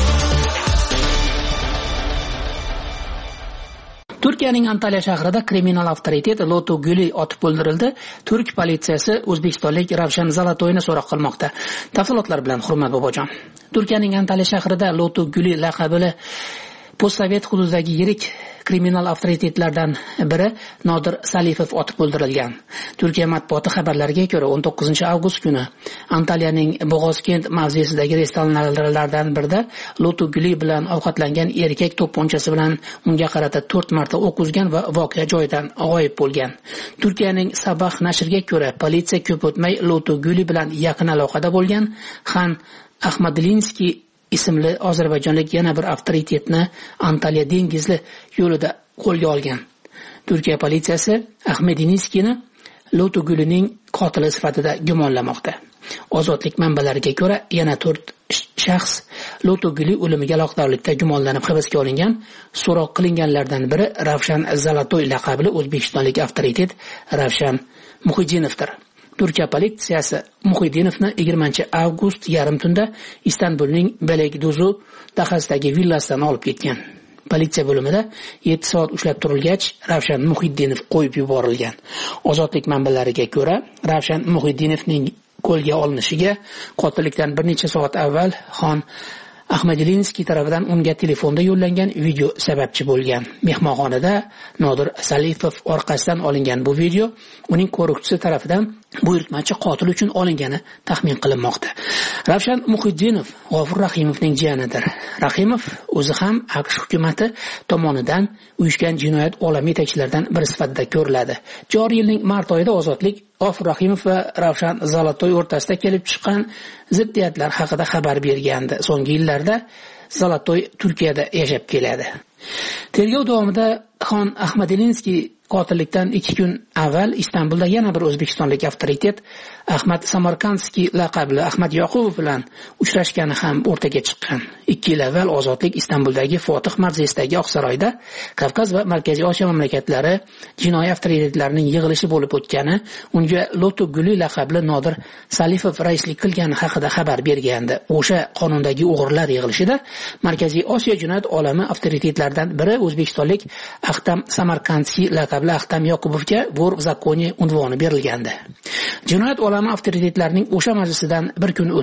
Turkiyaning Antalya shahrida kriminal avtoritet Lotu Guli otib o'ldirildi. Turk politsiyasi o'zbekistonlik Ravshan Zalatoyni so'roq qilmoqda. Tafsilotlar bilan Hurmat Bobojon. Turkiyaning Antalya shahrida Lotu Guli laqabli postsovet hududidagi yirik kriminal avtoritetlardan biri Nodir Salifov otib o'ldirilgan. Turkiya matbuoti xabarlariga ko'ra 19 avgust kuni Antalyaning Bo'g'ozkent mavzesidagi restoranlardan birida Lotu Guli bilan ovqatlangan erkak to'pponchasi bilan unga qarata 4 marta o'q uzgan va voqea joyidan g'oyib bo'lgan. Turkiyaning Sabah nashriga ko'ra, politsiya ko'p o'tmay Lotu Guli bilan yaqin aloqada bo'lgan Xan Ahmadilinskiy ismli ozarbayjonlik yana bir avtoritetni Antalya dengizli yo'lida qo'lga olgan. Turkiya politsiyasi Ahmadilinskiyni Lotu Gulining qotili sifatida gumonlamoqda. Ozodlik manbalariga ko'ra, yana 4 shaxs Lotu Guli o'limiga aloqadorlikda gumonlanib hibsga olingan. So'roq qilinganlardan biri Ravshan Zalatoy laqabli o'zbekistonlik avtoritet Ravshan Muhiddinovdir. Turkiya politsiyasi Muhiddinovni 20-avgust yarim tunda Istanbulning Belegduzu dahasidagi villasidan olib ketgan. Politsiya bo'limida 7 soat ushlab turilgach, Ravshan Muhiddinov qo'yib yuborilgan. Ozodlik manbalariga ko'ra, Ravshan Muhiddinovning qo'lga olinishiga qotillikdan bir necha soat avval Xon Ahmadilinskiy tomonidan unga telefonda yo'llangan video sababchi bo'lgan. Mehmonxonada Nodir Salifov orqasidan olingan bu video uning qo'riqchisi tomonidan buyurtmachi qotil uchun olingani taxmin qilinmoqda. Ravshan Muhiddinov G'ofur Rahimovning jiyanidir. Rahimov o'zi ham AQSh hukumati tomonidan uyushgan jinoyat olami yetakchilaridan biri sifatida ko'riladi. Joriy yilning mart oyida Ozodlik G'ofur Rahimov va Ravshan Zalatoy o'rtasida kelib chiqqan ziddiyatlar haqida xabar bergandi. So'nggi yillarda Zalatoy Turkiyada yashab keladi. Tergov davomida Xon Ahmadilinskiy qotillikdan 2 kun avval Istanbulda yana bir o'zbekistonlik avtoritet Ahmad Samarkandskiy laqabli Ahmad Yoqubov bilan uchrashgani ham o'rtaga chiqqan. 2 yil avval Ozodlik Istanbuldagi Fotih mavzesidagi Oqsaroyda Kavkaz va Markaziy Osiyo mamlakatlari jinoiy avtoritetlarining yig'ilishi bo'lib o'tgani, unga Lotu Guli laqabli Nodir Salifov raislik qilgani haqida xabar bergandi. O'sha qonundagi o'g'irlar yig'ilishida Markaziy Osiyo jinoyat olami avtoritetlaridan biri o'zbekistonlik Ahtam Samarkandskiy laqabli Ahtam Yoqubovga Vor в законе unvoni berilgandi. Jinoyat olami avtoritetlarining o'sha majlisidan bir kun o'tib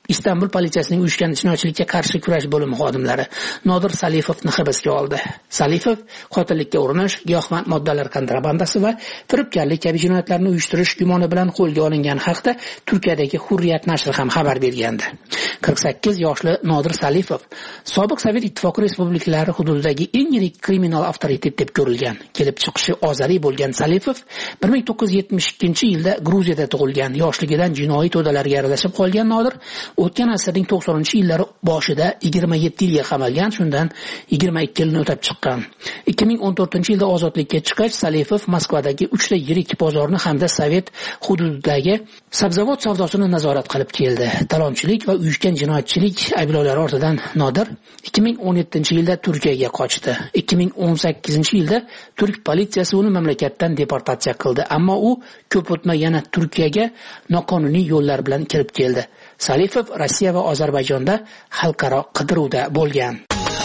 Istanbul politsiyasining uyushgan jinoyatchilikka qarshi kurash bo'limi xodimlari Nodir Salifovni hibsga oldi. Salifov qotillikka urinish, giyohvand moddalar kontrabandasi va firibgarlik kabi jinoyatlarni uyushtirish gumoni bilan qo'lga olingan haqda Turkiyadagi Hurriyat nashri ham xabar bergandi. 48 yoshli Nodir Salifov sobiq Sovet ittifoqi respublikalari hududidagi eng yirik kriminal avtoritet deb ko'rilgan. Kelib chiqishi ozariy bo'lgan Salifov 1972-yilda Gruziyada tug'ilgan. Yoshligidan jinoiy to'dalarga aralashib qolgan Nodir o'tgan asrning 90-yillari boshida 27 yilga qamalgan, shundan 22 yilni o'tab chiqqan. 2014-yilda ozodlikka chiqqach, Salifov Moskvadagi 3 ta yirik bozorni hamda Sovet hududidagi sabzavot savdosini nazorat qilib keldi. Talonchilik va uyushgan jinoyatchilik ayblovlari ortidan Nodir 2017-yilda Turkiyaga qochdi. 2018-yilda turk politsiyasi uni mamlakatdan deportatsiya qildi, ammo u ko'p o'tmay yana Turkiyaga noqonuniy yo'llar bilan kirib keldi. Salifov Rossiya va Ozarbayjonda xalqaro qidiruvda bo'lgan.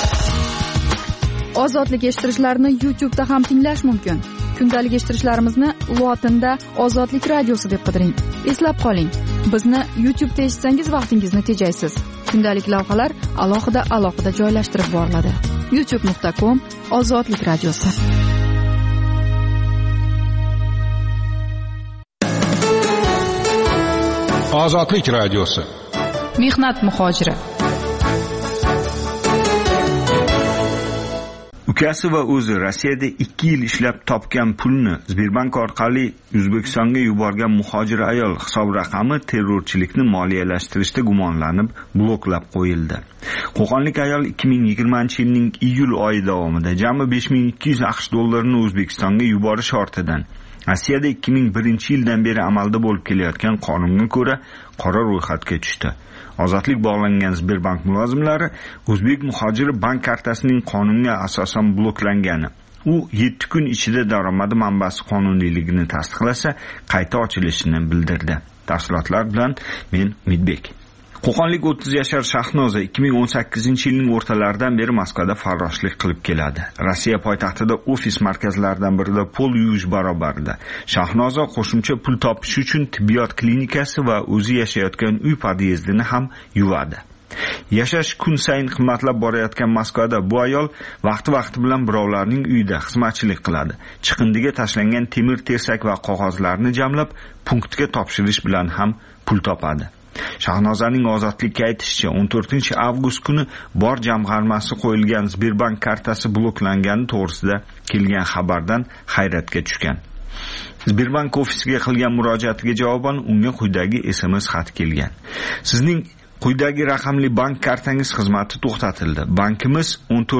Ozodlik eshittirishlarni YouTube'da ham tinglash mumkin. Kundalik eshittirishlarimizni lotinda Ozodlik radiosi deb qidiring. Eslab qoling, bizni YouTube'da eshitsangiz vaqtingizni tejaysiz. Kundalik lavhalar alohida joylashtirib boriladi. youtube.com/Ozodlik radiosi. Ozodlik radiosi. Mehnat muhojiri. Ukasi va o'zi Rossiyada 2 yil ishlab topgan pulni Sberbank orqali O'zbekistonga yuborgan muhojir ayol hisob raqami terrorchilikni moliyalashtirishda gumonlanib bloklab qo'yildi. Qo'qonlik ayol 2020-yilning iyul oyi davomida jami 5200 AQSh dollarini O'zbekistonga yuborish ortidan Rossiyada 2001-yildan beri amalda bo'lib kelayotgan qonunga ko'ra qora ro'yxatga tushdi. Ozodlik bog'langan Sberbank mulozimlari o'zbek muhojiri bank kartasining qonunga asosan bloklangani, u 7 kun ichida daromadi manbasi qonuniyligini tasdiqlasa, qayta ochilishini bildirdi. Tafsilotlar bilan men Umidbek. Qo'qonlik 30 yashar Shahnoza 2018-yilning o'rtalaridan beri Moskvada farroshlik qilib keladi. Rossiya poytaxtida ofis markazlaridan birida pul yuvish barobarida Shahnoza qo'shimcha pul topish uchun tibbiyot klinikasi va o'zi yashayotgan uy podyezdini ham yuvadi. Yashash kun sayin qimmatlab borayotgan Moskvada bu ayol vaqti bilan birovlarning uyida xizmatchilik qiladi. Chiqindiga tashlangan temir tersak va qog'ozlarni jamlab punktga topshirish bilan ham pul topadi. Shahnozaning ozodlikka aytishicha 14-avgust kuni bor jamg'armasi qo'yilgan Sberbank kartasi bloklangani to'g'risida kelgan xabardan hayratga tushgan. Sberbank ofisiga qilgan murojaatiga javoban unga quyidagi SMS xat kelgan. Sizning quyidagi raqamli bank kartangiz xizmati to'xtatildi. Bankimiz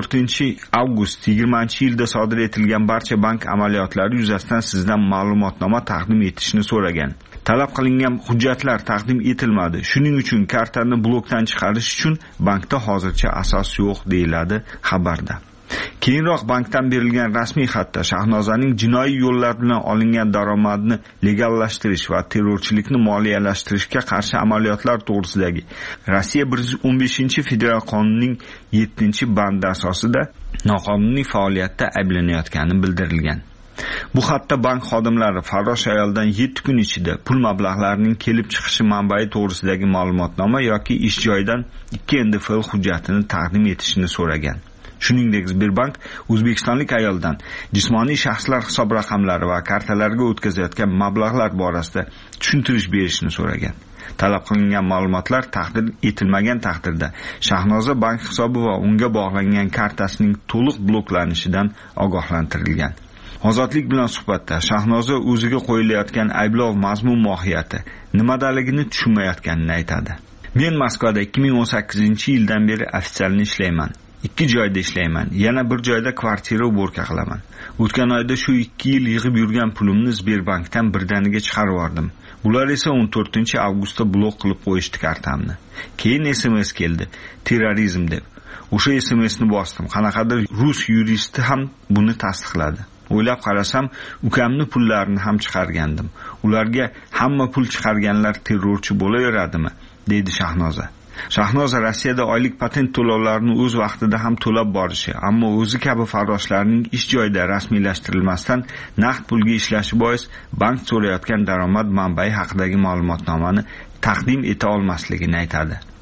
14-avgust 20-yilda sodir etilgan barcha bank amaliyotlari yuzasidan sizdan ma'lumotnoma taqdim etishni so'ragan. Talab qilingan hujjatlar taqdim etilmadi. Shuning uchun kartani blokdan chiqarish uchun bankda hozircha asos yo'q, deyiladi xabarda. Keyinroq bankdan berilgan rasmiy xatda Shahnozaning jinoiy yo'llar bilan olingan daromadni legallashtirish va terrorchilikni moliyalashtirishga qarshi amaliyotlar to'g'risidagi Rossiya 115-federal qonunining 7-bandi asosida noqonuniy faoliyatda ayblanayotgani bildirilgan. Bu xatda bank xodimlari farrosh ayoldan 7 kun ichida pul mablag'larining kelib chiqishi manbai to'g'risidagi ma'lumotnoma yoki ish joyidan 2 NFL hujjatini taqdim etishini so'ragan. Shuningdek, Sberbank o'zbekistonlik ayoldan jismoniy shaxslar hisob raqamlari va kartalarga o'tkazayotgan mablag'lar borasida tushuntirish berishni so'ragan. Talab qilingan ma'lumotlar taqdim etilmagan taqdirda Shahnoza bank hisobi va unga bog'langan kartasining to'liq bloklanishidan ogohlantirilgan. Ozodlik bilan suhbatda Shahnoza o'ziga qo'yilayotgan ayblov mazmun mohiyati nimadaligini tushunmayotganini aytadi. Men Moskvada 2018-yildan beri ofitsialni ishlayman. 2 joyda ishlayman. Yana bir joyda kvartira uborka qilaman. O'tgan oyda shu 2 yil yig'ib yurgan pulimni Sberbankdan birdaniga chiqarib yubordim. Ular esa 14-avgustda blok qilib qo'yishdi kartamni. Keyin SMS keldi, terrorizm deb. O'sha SMSni bosdim. Qanaqadir rus yuristi ham buni tasdiqladi. O'ylab qarasam, ukamni pullarini ham chiqargandim. Ularga hamma pul chiqarganlar terrorchi bo'laveradimi, deydi Shahnoza. Shahnoza Rossiyada oylik patent to'lovlarini o'z vaqtida ham to'lab borishi, ammo o'zi kabi farroshlarning ish joyida rasmiylashtirilmasdan naqd pulga ishlashi bois bank so'rayotgan daromad manbai haqidagi ma'lumotnomani taqdim eta olmasligini aytadi.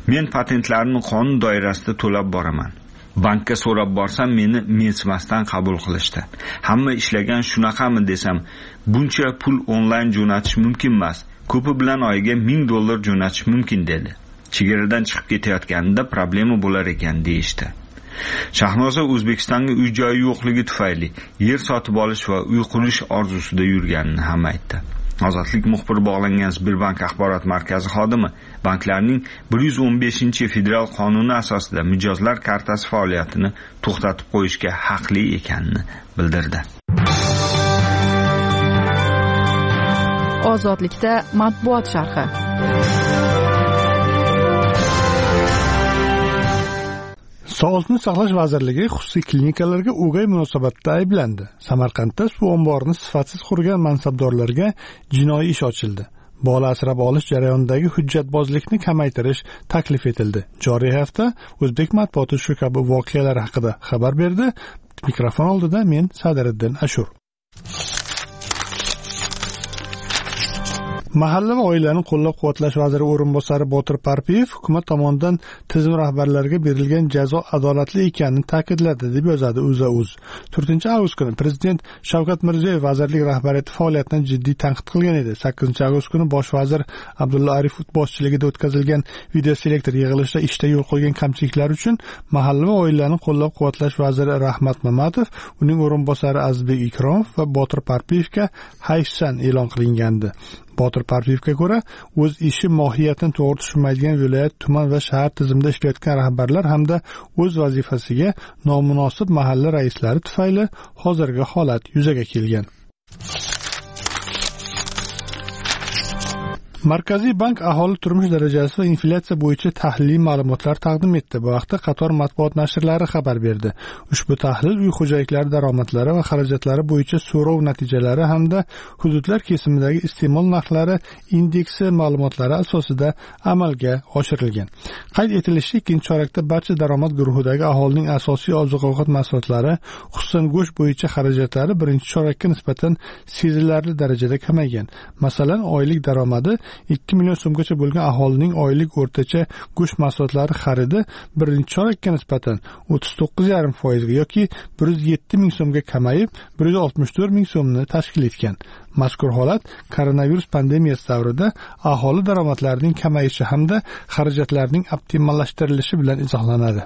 Men patentlarni qonun doirasida to'lab boraman. Bankka so'rab borsam meni mensimasdan qabul qilishdi. Hamma ishlagan shunaqami desam, buncha pul onlayn jo'natish mumkin emas. Ko'pi bilan oyiga $1000 jo'natish mumkin dedi. Chegaradan chiqib ketayotganida problema bo'lar ekan deyishdi. Shahnoza O'zbekistonga uy-joyi yo'qligi tufayli yer sotib olish va uy qurish orzusida yurganini ham aytdi. Ozodlik muxbiri bog'langan Sberbank axborot markazi xodimi banklarning 115-federal qonuni asosida mijozlar kartasi faoliyatini to'xtatib qo'yishga haqli ekanini bildirdi. Ozodlikda matbuot sharhi. Sog'liqni saqlash vazirligi xususiy klinikalarga o'gay munosabatda ayblandi. Samarqandda suv omborini sifatsiz qurgan mansabdorlarga jinoiy ish ochildi. Bola asrab olish jarayonidagi hujjatbozlikni kamaytirish taklif etildi. Joriy hafta O'zbek matbuoti shu kabi voqealar haqida xabar berdi. Mikrofon oldida men Sadiriddin Ashur. Mahalla va oilani qo'llab-quvvatlash vaziri o'rinbosari Botir Parpiyev hukumat tomonidan tizim rahbarlariga berilgan jazo adolatli ekanini ta'kidladi deb yozadi O'zA. 4-avgust kuni prezident Shavkat Mirziyoyev vazirlik rahbariyati faoliyatidan jiddiy tanqid qilgan edi. 8-avgust kuni bosh vazir Abdulla Arifov boshchiligida o'tkazilgan videoselektor yig'ilishida ishda yo'l qo'ygan kamchiliklar uchun mahalla va oilani qo'llab-quvvatlash vaziri Rahmat Mamatov, uning o'rinbosari Azizbek Ikromov va Botir Parpiyevga hayfsan e'lon qilingandi. Botir Parpiyevga ko'ra, o'z ishi mohiyatini to'g'ri tushunmaydigan viloyat, tuman va shahar tizimida ishlayotgan rahbarlar hamda o'z vazifasiga nomunosib mahalla raislari tufayli hozirgi holat yuzaga kelgan. Markaziy bank aholi turmush darajasi va inflyatsiya bo'yicha tahliliy ma'lumotlar taqdim etdi. Bu haqda qator matbuot nashrlari xabar berdi. Ushbu tahlil uy xo'jaliklari daromadlari va xarajatlari bo'yicha so'rov natijalari hamda hududlar kesimidagi iste'mol narxlari indeksi ma'lumotlari asosida amalga oshirilgan. Qayd etilishicha, ikkinchi chorakda barcha daromad guruhidagi aholining asosiy oziq-ovqat mahsulotlari, xususan go'sht bo'yicha xarajatlari birinchi chorakka nisbatan sezilarli darajada kamaygan. Masalan, oylik daromadi 2 million so'mgacha bo'lgan aholining oylik o'rtacha go'sht mahsulotlari xaridi birinchi chorakka nisbatan 39,5% ga yoki 107 ming so'mga kamayib, 164 ming so'mni tashkil etgan. Mazkur holat koronavirus pandemiyasi davrida aholi daromadlarining kamayishi hamda xarajatlarning optimallashtirilishi bilan izohlanadi.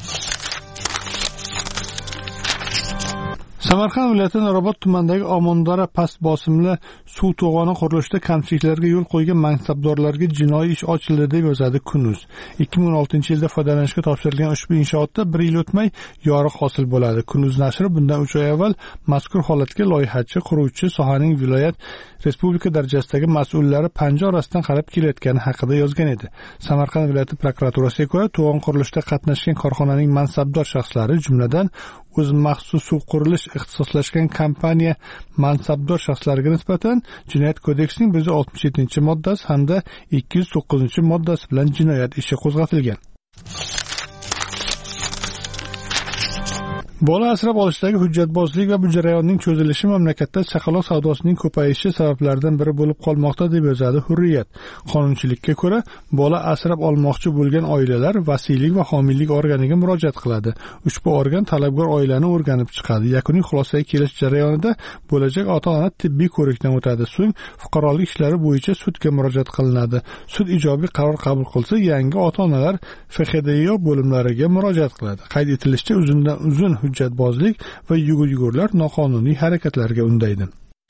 Samarqand viloyati Nurobod tumanidagi Omondora past bosimli suv to'g'oni qurilishida kamchiliklarga yo'l qo'ygan mansabdorlarga jinoiy ish ochildi deb yozadi Kunuz. 2016-yilda foydalanishga topshirilgan ushbu inshootda 1 yil o'tmay yoriq hosil bo'ladi. Kunuz nashri bundan 3 oy avval mazkur holatga loyihachi, quruvchi, sohaning viloyat, respublika darajasidagi mas'ullari panja orasidan qarab kelayotgani haqida yozgan edi. Samarqand viloyati prokuraturasiga ko'ra, to'g'on qurilishda qatnashgan korxonaning mansabdor shaxslari, jumladan o'z maxsus suv qurilish ixtisoslashgan kompaniya mansabdor shaxslariga nisbatan Jinoyat kodeksining 167-moddasi hamda 209-moddasi bilan jinoyat ishi qo'zg'atilgan. Bola asrab olishdagi hujjatbozlik va bu jarayonning cho'zilishi mamlakatda chaqaloq savdosining ko'payishi sabablaridan biri bo'lib qolmoqda deb yozadi Hurriyat. Qonunchilikka ko'ra, bola asrab olmoqchi bo'lgan oilalar vasiylik va homiylik organiga murojaat qiladi. Ushbu organ talabgor oilani o'rganib chiqadi. Yakuniy xulosaga kelish jarayonida bo'lajak ota-ona tibbiy ko'rikdan o'tadi. So'ng fuqarolik ishlari bo'yicha sudga murojaat qilinadi. Sud ijobiy qaror qabul qilsa, yangi ota-onalar FXDYO bo'limlariga murojaat qiladi. Qayd etilishicha, uzundan uzun hujjatbozlik va yugur-yugurlar noqonuniy harakatlarga undaydi.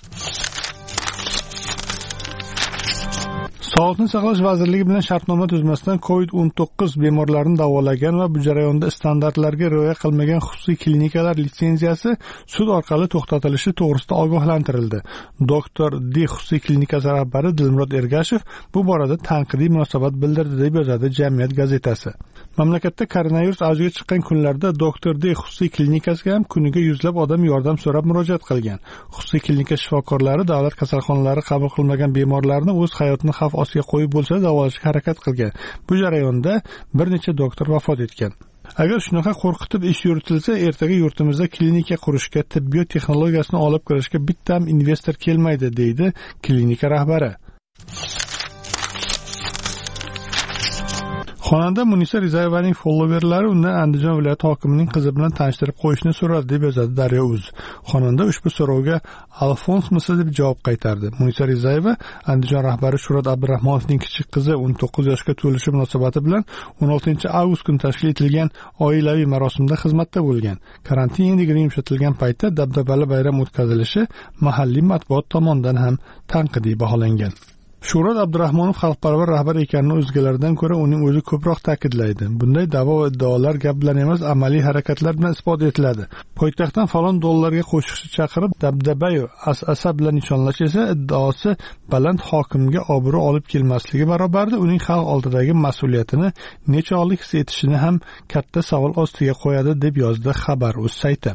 Sog'liqni saqlash vazirligi bilan shartnoma tuzmasdan COVID-19 bemorlarini davolagan va bu jarayonda standartlarga rioya qilmagan xususiy klinikalar litsenziyasi sud orqali to'xtatilishi to'g'risida ogohlantirildi. Doktor D xususiy klinikasi rahbari Dilmurod Ergashev bu borada tanqidiy munosabat bildirdi deb yozadi Jamiyat gazetasi. Mamlakatda koronavirus avjiga chiqqan kunlarda Doktor D xususiy klinikasiga ham kuniga yuzlab odam yordam so'rab murojaat qilgan. Xususiy klinika shifokorlari davlat kasalxonalari qabul qilmagan bemorlarni o'z hayotini xavf ostiga qo'yib bo'lsa davolashga harakat qilgan. Bu jarayonda bir necha doktor vafot etgan. Agar shunaqa qo'rqitib ish yuritilsa, ertaga yurtimizda klinika qurishga, tibbiyot texnologiyasini olib kirishga bitta ham investor kelmaydi, deydi klinika rahbari. Xonanda Munisa Rizayevaning followerlari uni Andijon viloyati hokimining qizi bilan tanishtirib qo'yishni so'radi deb yozadi Daryo.uz. Xonanda ushbu so'rovga Alfonsmisiz deb javob qaytardi. Munisa Rizayeva Andijon rahbari Shuhrat Abdurahmonovning kichik qizi 19 yoshga to'lishi munosabati bilan 16-avgust kuni tashkil etilgan oilaviy marosimda xizmatda bo'lgan. Karantin endigina yumshatilgan paytda dabdabali bayram o'tkazilishi mahalliy matbuot tomonidan ham tanqidiy baholangan. Shuhrat Abdurahmonov xalqparvar rahbar ekanini o'zgalardan ko'ra uning o'zi ko'proq ta'kidlaydi. Bunday da'vo va iddaolar gap bilan emas, amaliy harakatlar bilan isbot etiladi. Poytaxtdan falon dollarga qo'shiqchi chaqirib, dabdabayu as'asa bilan nishonlash esa iddaosi baland hokimga obro' olib kelmasligi barobarida uning xalq oldidagi mas'uliyatini nechog'lik his etishini ham katta savol ostiga qo'yadi deb yozdi Xabar.uz sayti.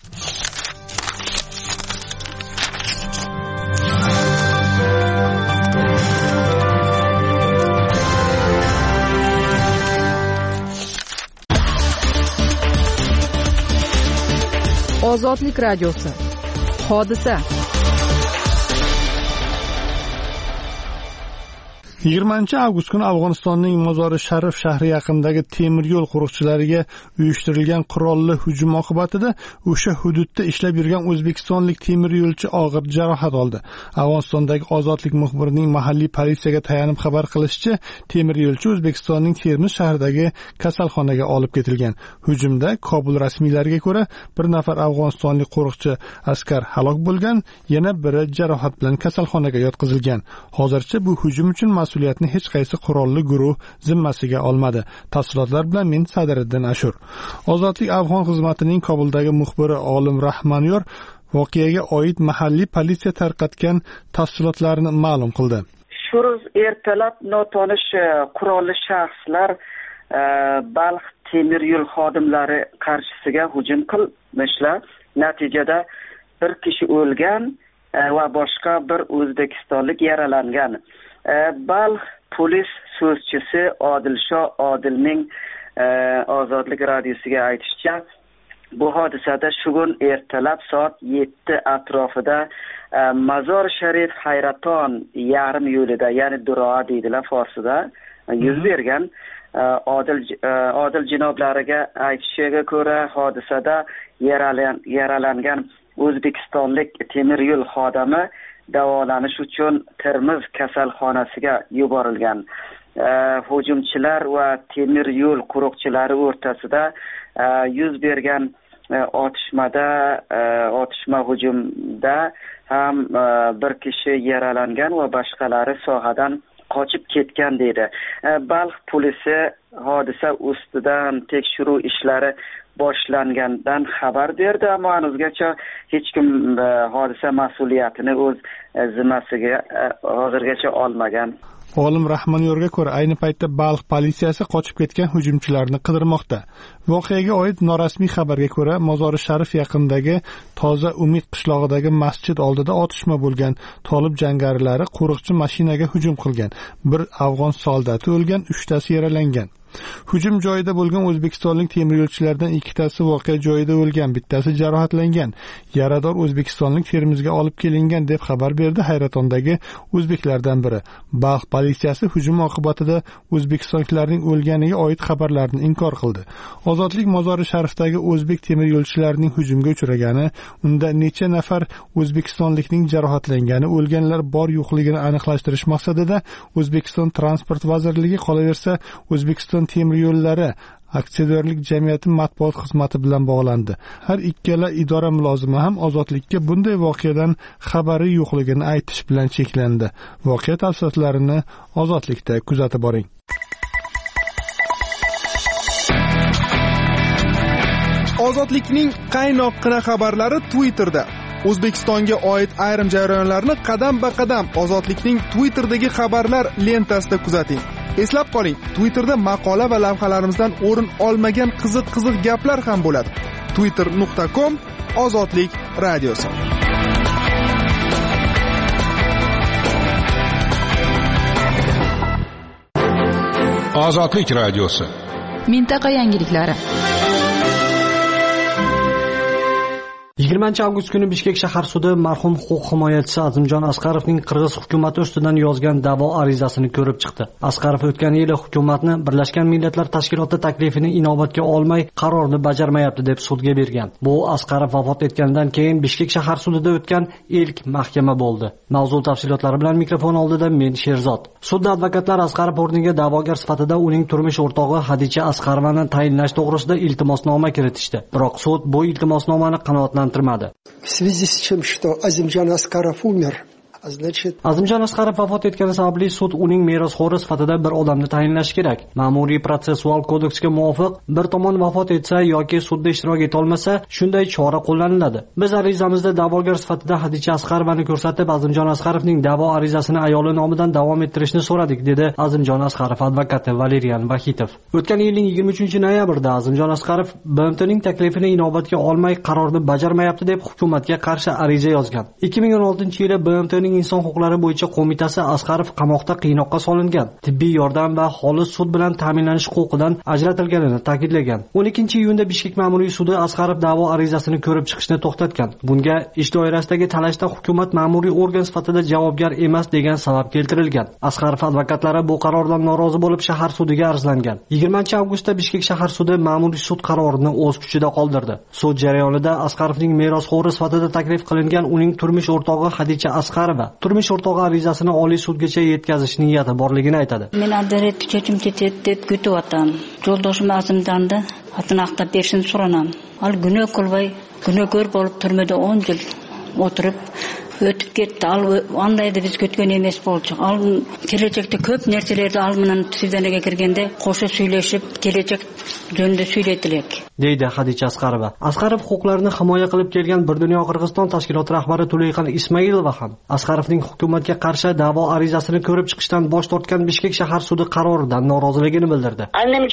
Ozodlik radiosi. Hodisa. 20-avgust kuni Afg'onistonning Mozori Sharif shahri yaqinidagi temir yo'l quruqchilariga uyushtirilgan qurolli hujum oqibatida o'sha hududda ishlab yurgan o'zbekistonlik temir yo'lchi og'ir jarohat oldi. Afg'onistondagi Ozodlik muxbirining mahalliy politsiyaga tayanib xabar qilishicha, temir yo'lchi O'zbekistonning Termiz shahridagi kasalxonaga olib ketilgan. Hujumda Kobul rasmiylariga ko'ra bir nafar afg'onistonlik qo'riqchi askar halok bo'lgan, yana biri jarohat bilan kasalxonaga yotqizilgan. Hozircha bu hujum uchun mas'uliyatni hech qaysi qurolli guruh zimmasiga olmadi. Tafsilotlar bilan men Sadiriddin Ashur. Ozodlik Afg'on xizmatining Kobuldagi muxbiri Olim Rahmanyor voqeaga oid mahalliy politsiya tarqatgan tafsilotlarni ma'lum qildi. Shu ro'z ertalab notanish qurolli shaxslar Balx temir yo'l xodimlari qarshisiga hujum qilmishlar. Natijada bir kishi o'lgan va boshqa bir o'zbekistonlik yaralangan. Balx polis so'zchisi Odilsho Odilning Ozodlik radiosiga aytishicha, bu hodisada shugun ertalab soat 7 atrofida Mazor Sharif Hayraton yarim yo'lida, ya'ni Duroa deydilar forsida, yuz bergan. Odil janoblariga aytishiga ko'ra, hodisada yaralangan o'zbekistonlik temir yo'l xodimi davolanish uchun Termiz kasalxonasiga yuborilgan. Hujumchilar va temir yo'l quruqchilari o'rtasida yuz bergan otishma hujumda ham bir kishi yaralangan va boshqalari sohadan qochib ketgan dedi. Balx polisi hodisa ustidan tekshiruv ishlari boshlangandan xabar berdi, ammo hanuzgacha hech kim hodisa mas'uliyatini o'z zimmasiga hozirgacha olmagan. Olim Rahmanyorga ko'ra, ayni paytda Balx politsiyasi qochib ketgan hujumchilarni qidirmoqda. Voqeaga oid norasmiy xabarga ko'ra, Mozori Sharif yaqinidagi Toza Umid qishlog'idagi masjid oldida otishma bo'lgan. Tolib jangarilari qo'riqchi mashinaga hujum qilgan. Bir afg'on soldati o'lgan, 3 tasi yaralangan. Hujum joyida bo'lgan o'zbekistonlik temir yo'lchilardan 2 tasi voqea joyida o'lgan, bittasi jarohatlangan. Yarador o'zbekistonlik Termizga olib kelingan deb xabar berdi Hayratondagi o'zbeklardan biri. Balx politsiyasi hujum oqibatida o'zbekistonliklarning o'lganiga oid xabarlarni inkor qildi. Ozodlik Mozori Sharifdagi o'zbek temir yo'lchilarining hujumga uchragani, unda necha nafar o'zbekistonlikning jarohatlangani, o'lganlar bor yo'qligini aniqlashtirish maqsadida O'zbekiston Transport vazirligi, qolaversa O'zbekiston temir yo'llari aksiyadorlik jamiyati matbuot xizmati bilan bog'landi. Har ikkala idora mulozimi ham ozodlikka bunday voqeadan xabari yo'qligini aytish bilan cheklandi. Voqea tafsilotlarini ozodlikda kuzatib boring. Ozodlikning qaynoqqina xabarlari Twitterda. O'zbekistonga oid ayrim jarayonlarni qadam-ba-qadam Ozodlikning Twitter'dagi xabarlar lentasida kuzating. Eslab qoling, Twitterda maqola va lavhalarimizdan o'rin olmagan qiziq gaplar ham bo'ladi. twitter.com/ozodlik radiosi. Ozodlik radiosi. Mintaqa yangiliklari. 20-avgust kuni Bishkek shahar sudi marhum huquq himoyachisi Azimjon Asqarovning qirg'iz hukumati ustidan yozgan da'vo arizasini ko'rib chiqdi. Asqarov o'tgan yili hukumatni Birlashgan Millatlar Tashkiloti taklifini inobatga olmay qarorni bajarmayapti deb sudga bergan. Bu Asqarov vafot etgandan keyin Bishkek shahar sudida o'tgan ilk mahkama bo'ldi. Mavzu tafsilotlari bilan mikrofon oldida men Sherzod. Sudda advokatlar Asqarov o'rniga da'vogar sifatida uning turmush o'rtog'i Hadicha Asqarovani tayinlash to'g'risida iltimosnoma kiritishdi. Biroq sud bu iltimosnomani qanoatlantirmadi. В связи с тем, что Азимжан Аскаров умер, Azimjon Asqarov vafot etgani sababli sud uning merosxo'ri sifatida bir odamni tayinlashi kerak. Ma'muriy protsessual kodeksga muvofiq bir tomon vafot etsa yoki sudda ishtirok eta olmasa, shunday chora qo'llaniladi. Biz arizamizda da'vogar sifatida Hadicha Asqarovani ko'rsatib, Azimjon Asqarovning da'vo arizasini ayoli nomidan davom ettirishni so'radik, dedi Azimjon Asqarov advokati Valerian Vahitov. O'tgan yilning 23-noyabrda Azimjon Asqarov BMTning taklifini inobatga olmay qarorni bajarmayapti deb hukumatga qarshi ariza yozgan. 2016-yili BMTning inson huquqlari bo'yicha qo'mitasi Asqarov qamoqda qiynoqqa solingan, tibbiy yordam va xolis sud bilan ta'minlanish huquqidan ajratilganini ta'kidlagan. 12-iyunda Bishkek ma'muriy sudi Asqarov da'vo arizasini ko'rib chiqishni to'xtatgan. Bunga ish doirasidagi talashda hukumat ma'muriy organ sifatida javobgar emas degan sabab keltirilgan. Asqarov advokatlari bu qarordan norozi bo'lib shahar sudiga arzlangan. 20-avgustda Bishkek shahar sudi ma'muriy sud qarorini o'z kuchida qoldirdi. Sud jarayonida Asqarovning merosxo'ri sifatida taklif qilingan uning turmush o'rtog'i Hadicha Asqarova turmush o'rtog'i arizasini Oliy sudgacha yetkazish niyati borligini aytadi. Men adalet chechim ketadi deb kutyapman. Yo'ldoshim Azimjonda xatini aqtab berishini so'ranam. Al gunoh qilmay, gunohkor bo'lib turmada 10 yil o'tirib o'tib ketdi. Al andayda biz kutgan emas bo'ldi. Al kelajakda ko'p narsalarni al bilan sudanaga kirganda qo'shib suylashib, kelajak jönde söylediler. Deydi Hadicha Asqarova. Asqarov huquqlarini himoya qilib kelgan Bir dunyo Qirg'iziston tashkiloti rahbari Tuleyxon Ismoilova ham Asqarovning hukumatga qarshi da'vo arizasini ko'rib chiqishdan bosh tortgan Bishkek shahar sudi qaroridan noroziligini bildirdi.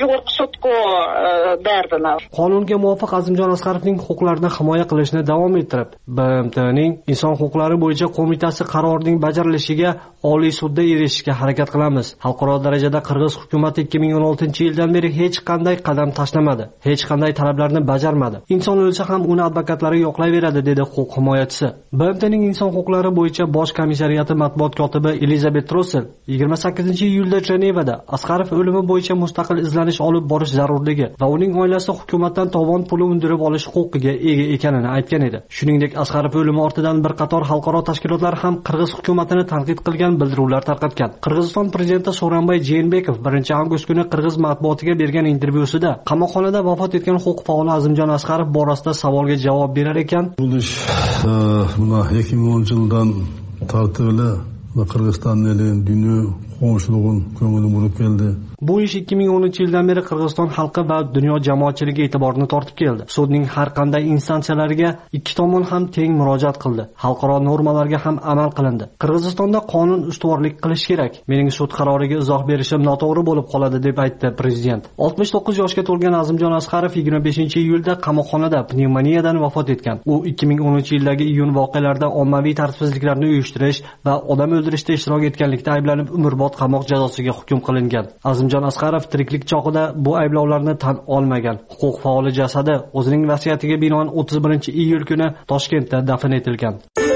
Qonunga muvofiq Azimjon Asqarovning huquqlarini himoya qilishni davom ettirib, BMTning inson huquqlari bo'yicha qo'mitasi qarorining bajarilishiga Oliy sudda erishishga harakat qilamiz. Xalqaro darajada Qirg'iz hukumati 2016-yildan beri hech qanday qadam tashlamadi, hech qanday talablarni bajarmadi. Inson o'lsa ham uni advokatlari yo'qlayveradi, dedi huquq himoyachisi. BMTning inson huquqlari bo'yicha bosh komissariyati matbuot kotibi Elizabet Russell 28-iyulda Jenevada Asqarov o'limi bo'yicha mustaqil izlanish olib borish zarurligi va uning oilasi hukumatdan tovon puli undirib olish huquqiga ega ekanini aytgan edi. Shuningdek, Asqarov o'limi ortidan bir qator xalqaro tashkilotlar ham Qirg'iz hukumatini tanqid qilgan bildiruvlar tarqatgan. Qirg'iziston prezidenti Sooronbay Jeenbekov 1-avgust kuni Qirg'iz matbuotiga bergan intervyusida qamoqxonada vafot etgan huquq faoli Azimjon Asqarov borasida savolga javob berar ekan. Bu ish 2010-yildan tartibli Qirg'izistonning dunyo qo'shilgan ko'ngili bo'lib keldi. Bu ish 2013-yildan beri Qirg'iziston xalqi va dunyo jamoatchiligi e'tiborini tortib keldi. Sudning har qanday instansiyalariga ikki tomon ham teng murojaat qildi. Xalqaro normalarga ham amal qilindi. Qirg'izistonda qonun ustuvorlik qilish kerak. Mening sud qaroriga izoh berishim noto'g'ri bo'lib qoladi, deb aytdi prezident. 69 yoshga to'lgan Azimjon Asqarov 25-iyulda qamoqxonada pnevmoniyadan vafot etgan. U 2013-yildagi iyun voqealarida ommaviy tartibsizliklarni uyushtirish va odam o'ldirishda ishtirok etganlikda ayblanib umrbod qamoq jazosiga hukm qilingan. Azimjon Asqarov tiriklik chog'ida bu ayblovlarni tan olmagan. Huquq faoli jasadi o'zining vasiyatiga binoan 31-iyul kuni Toshkentda dafn etilgan.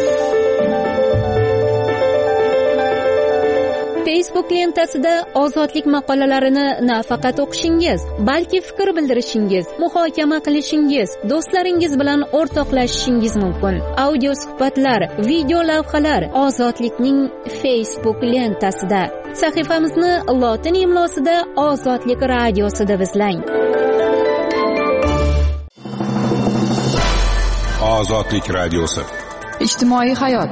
Facebook lentasida ozodlik maqolalarini nafaqat o'qishingiz, balki fikr bildirishingiz, muhokama qilishingiz, do'stlaringiz bilan o'rtoqlashishingiz mumkin. Audio suhbatlar, video lavhalar Ozodlikning Facebook lentasida. Sahifamizni lotin imlosida Ozodlik radiosi deb izlang. Ozodlik radiosi. Ijtimoiy hayot.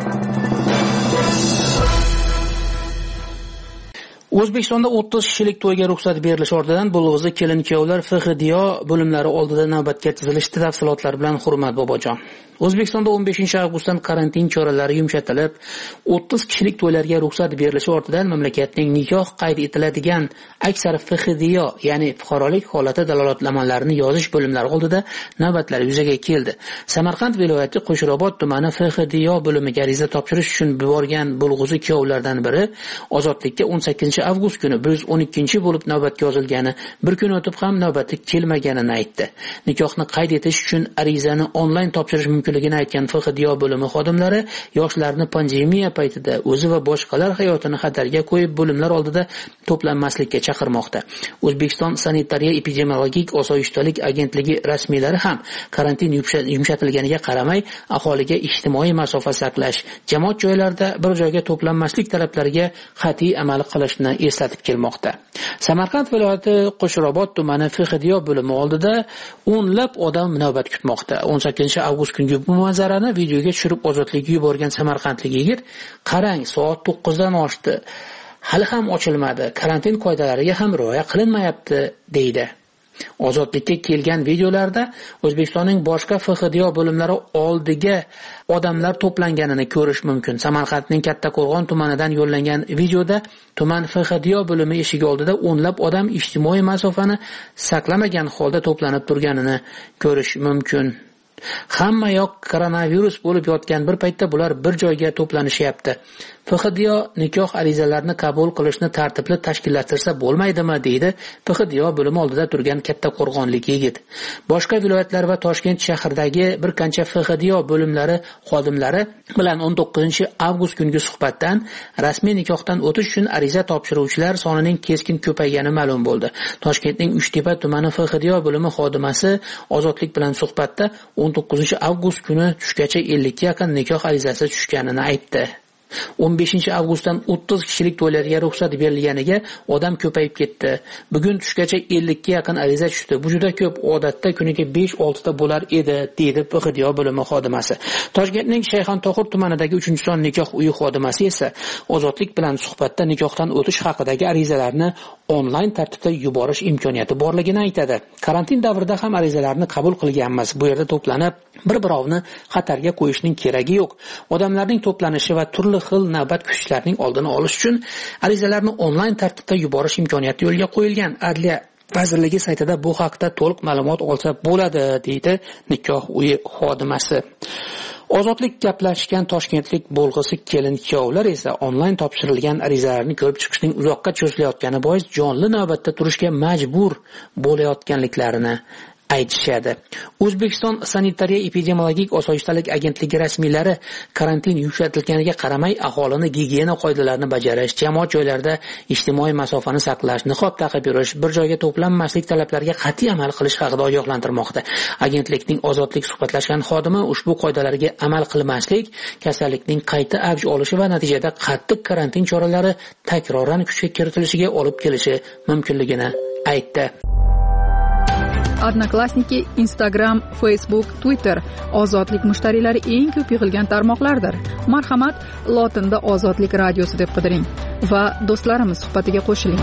O'zbekistonda 30 kishilik to'yga ruxsat berilishi ortidan bo'lg'uzi kelin-kuyovlar FXDIO bo'limlari oldida navbatga tizilishdi. Tafsilotlar bilan Hurmat Bobojon. O'zbekistonda 15-avgustdan karantin choralari yumshatilib, 30 kishilik to'ylarga ruxsat berilishi ortidan mamlakatning nikoh qayd etiladigan aksar FXDIO, ya'ni fuqarolik holati dalolatnomalarini yozish bo'limlari oldida navbatlar yuzaga keldi. Samarqand viloyati Qo'shirobod tumani FXDIO bo'limiga ariza topshirish uchun borgan bo'lg'uzi kuyovlardan biri Ozodlikka 18 avgust kuni 112 bo'lib navbatga yozilgani, bir kun o'tib ham navbati kelmaganini aytdi. Nikohni qayd etish uchun arizani onlayn topshirish mumkinligini aytgan FHDYO bo'limi xodimlari yoshlarni pandemiya paytida o'zi va boshqalar hayotini xatarga qo'yib bo'limlar oldida to'planmaslikka chaqirmoqda. O'zbekiston sanitariya epidemiologik osoyishtalik agentligi rasmiylari ham karantin yumshatilganiga qaramay aholiga ijtimoiy masofa saqlash, jamoat joylarida bir joyga to'planmaslik talablariga qat'iy amal qilishni eslatib kelmoqda. Samarqand viloyati Qo'shrobod tumani FHDYO bo'limi oldida o'nlab odam navbat kutmoqda. 18-avgust kungi bu manzarani videoga tushirib ozodlikka yuborgan samarqandlik yigit, qarang, soat 9dan oshdi. Hali ham ochilmadi. Karantin qoidalariga ham rioya qilinmayapti, deydi. Ozodlikka kelgan videolarda O'zbekistonning boshqa FHDYO bo'limlari oldiga odamlar to'planganini ko'rish mumkin. Samarqandning Kattaqo'rg'on tumanidan yo'llangan videoda tuman FHDYO bo'limi eshigi oldida o'nlab odam ijtimoiy masofani saqlamagan holda to'planib turganini ko'rish mumkin. Hamma yoq koronavirus bo'lib yotgan bir paytda bular bir joyga to'planishyapti. FHDYO nikoh arizalarini qabul qilishni tartibli tashkillattirsa bo'lmaydimi, deydi FHDYO bo'limi oldida turgan Kattaqo'rg'onlik yigit. Boshqa viloyatlar va Toshkent shahridagi bir qancha FHDYO bo'limlari xodimlari bilan 19-avgust kungi suhbatdan rasmiy nikohdan o'tish uchun ariza topshiruvchilar sonining keskin ko'paygani ma'lum bo'ldi. Toshkentning Uchtepa tumani FHDYO bo'limi xodimasi Ozodlik bilan suhbatda 19-avgust kuni tushgacha 50 ga yaqin nikoh arizasi tushganini aytdi. 15-avgustdan 30 kishilik to'ylarga ruxsat berilganiga odam ko'payib ketdi. Bugun tushgacha 50 ga yaqin ariza tushdi. Bu juda ko'p, odatda kuniga 5-6 ta bo'lar edi, deydi FHDYO bo'limi xodimasi. Toshkentning Shayxontohur tumanidagi 3-son nikoh uyi xodimasi esa Ozodlik bilan suhbatda nikohdan o'tish haqidagi arizalarni onlayn tartibda yuborish imkoniyati borligini aytadi. Karantin davrida ham arizalarni qabul qilganmiz. Bu yerda to'planib bir-birovni xatarga qo'yishning keragi yo'q. Odamlarning to'planishi va turli xil navbat kutishlarning oldini olish uchun arizalarni onlayn tartibda yuborish imkoniyati yo'lga qo'yilgan. Adliya vazirligi saytida bu haqda to'liq ma'lumot olsa bo'ladi, deydi nikoh uyi xodimasi. Ozodlik gaplashgan toshkentlik bo'lg'isi kelin-kuyovlar esa onlayn topshirilgan arizalarni ko'rib chiqishning uzoqqa cho'zilayotgani bois jonli navbatda turishga majbur bo'layotganliklarini aytishadi. O'zbekiston sanitariya epidemiologik osoyishtalik agentligi rasmiylari karantin yumshatilganiga qaramay aholini gigiyena qoidalarini bajarish, jamoat joylarida ijtimoiy masofani saqlash, niqob taqib yurish, bir joyga to'planmaslik talablariga qat'iy amal qilish haqida ogohlantirmoqda. Agentlikning Ozodlik suhbatlashgan xodimi ushbu qoidalarga amal qilmaslik kasallikning qayta avj olishi va natijada qattiq karantin choralari takroran kuchga kiritilishiga olib kelishi mumkinligini aytdi. Odnoklassniki, Instagram, Facebook, Twitter Ozodlik mushtariylari eng ko'p yig'ilgan tarmoqlardir. Marhamat, lotinda Ozodlik radiosi deb qidiring va do'stlarimiz suhbatiga qo'shiling.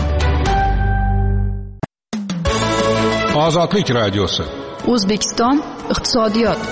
Ozodlik radiosi. O'zbekiston iqtisodiyot.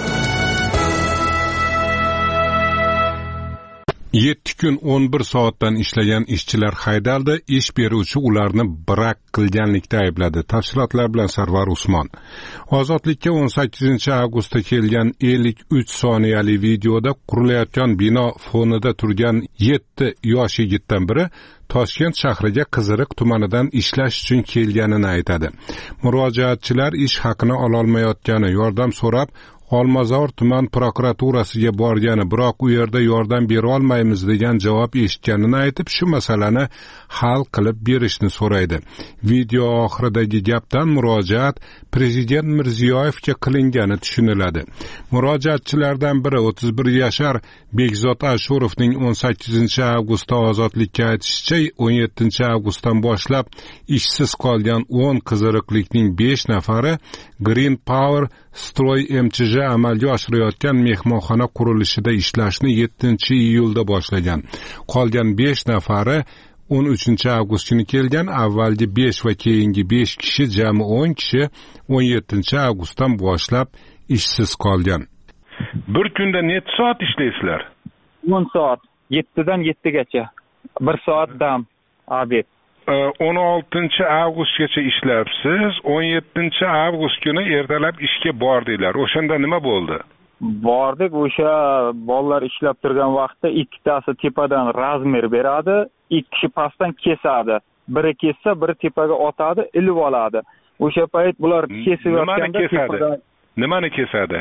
7 kun 11 soatdan ishlagan ishchilar haydaldi, ish beruvchi ularni brak qilganlikda aybladi. Tafsilotlar bilan Sarvar Usmon. Ozodlikka 18-avgustda kelgan 53 soniyali videoda qurilayotgan bino fonida turgan 7 yosh yigitdan biri Toshkent shahriga Qiziriq tumanidan ishlash uchun kelganini aytadi. Murojaatchilar ish haqini ololmayotgani, yordam so'rab Olmazor tuman prokuraturasiga borgani, biroq u yerda yordam bera olmaymiz degan javob eshitganini aytib, shu masalani hal qilib berishni so'raydi. Video oxiridagi gapdan murojaat Prezident Mirziyoyevga qilingani tushuniladi. Murojaatchilardan biri 31 yashar Bekzod Ashurovning 18-avgustda Ozodlikka aytishicha, 17-avgustdan boshlab ishsiz qolgan 10 qiziriqlikning 5 nafari Green Power Stroy MCJ amalga oshirayotgan mehmonxona qurilishida ishlashni 7-iyulda boshlagan. Qolgan 5 nafari 13-avgust kuni kelgan. Avvalgi 5 va keyingi 5 kishi, jami 10 kishi 17-avgustdan boshlab ishsiz qolgan. Bir kunda necha soat ishlaysizlar? 10 soat, 7dan 7gacha. 1 soat dam, obed. 16-avgustgacha ishlabsiz. 17-avgust kuni ertalab ishga bordinglar. O'shanda nima bo'ldi? Bordik, o'sha bolalar ishlab turgan vaqtda ikkitasi tepadan razmer beradi, ikki kishi pastdan kesadi. biri kessa, biri tepaga otadi, ilib oladi. O'sha payt bular kesib yotganda nimani kesadi?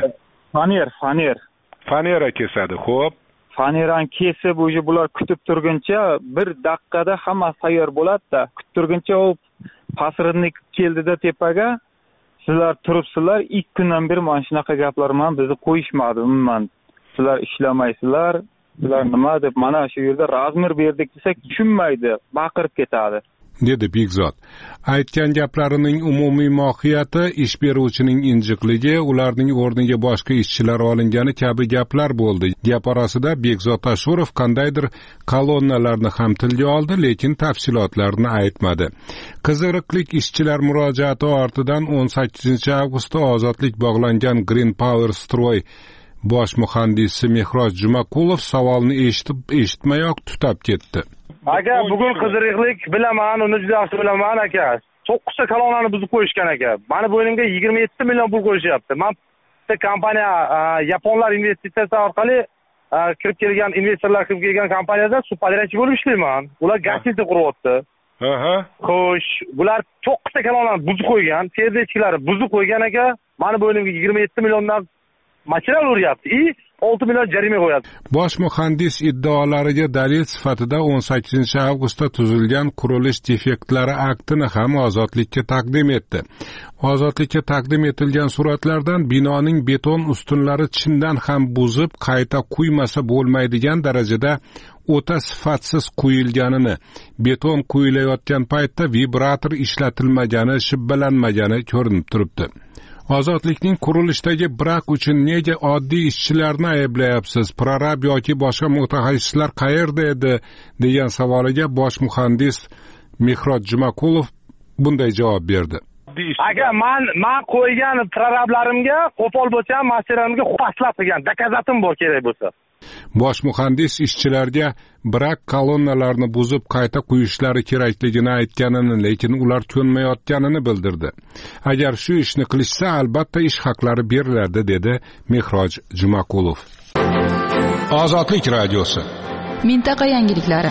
Fanera kesadi. Xo'p. Fanerani kesib, o'sha bular kutib turguncha bir daqiqada hamma tayyor bo'ladi-da. Kutib turguncha u pasridnik keldida tepaga, sizlar turibsizlar, 2 kundan beri mana shunaqa gaplar bilan bizni qo'yishmadi umuman. Sizlar ishlamaysizlar, sizlar nima deb mana shu yerda razmer berdik desak tushunmaydi, baqirib ketadi. Dedi Begzod. Aytgan gaplarining umumiy mohiyati ish beruvchining injiqligi, ularning o'rniga boshqa ishchilar olingani kabi gaplar bo'ldi. Gap orasida Begzod Ashurov qandaydir kolonnalarni ham tilga oldi, lekin tafsilotlarni aytmadi. Qiziriqlik ishchilar murojaati ortidan 18-avgustda ozodlik bog'langan Green Power Stroy bosh muhandisi Mehroj Jumakulov savolni eshitmayoq tutab ketdi. Aka, bugun qiziriqlik bilaman, uni juda yaxshi bilaman aka. 9 ta kolonnani buzib qo'yishgan aka. Mani bo'ynimga 27 million pul qo'yishyapti. Men bitta kompaniya yaponlar investitsiya orqali kirib kelgan investorlar kirib kelgan kompaniyada subpodrachchi bo'lib ishlayman. Ular gastiniца quryapti. Xo'sh, bular 9 ta kolonnani buzib qo'ygan, serdechkilari buzib qo'ygan aka. Mani bo'ynimga 27 milliondan material uryapti. 6 million jarima qo'yadi. Bosh muhandis iddaolariga dalil sifatida 18-avgustda tuzilgan qurilish defektlari aktini ham ozodlikka taqdim etdi. Ozodlikka taqdim etilgan suratlardan binoning beton ustunlari chindan ham buzib, qayta quymasa bo'lmaydigan darajada o'ta sifatsiz quyilganini, beton quyilayotgan paytda vibrator ishlatilmagani, shibbalanmagani ko'rinib turibdi. Ozodlikning qurilishdagi brak uchun nega oddiy ishchilarni ayblayapsiz? Prorab yoki boshqa mutaxassislar qayerda edi? degan savoliga bosh muhandis Mehroj Jumakulov bunday javob berdi. Aka, men qo'ygan prorablarimga qo'pol bo'lsa ham masalarimga xaslab qilgan, dokazatim bor kerak bo'lsa. Bosh muhandis ishchilarga brak kolonnalarni buzib qayta quyishlari kerakligini aytganini, lekin ular ko'nmayotganini bildirdi. Agar shu ishni qilishsa, albatta ish haqlari beriladi, dedi Mehroj Jumakulov. Ozodlik radiosi. Mintaqa yangiliklari.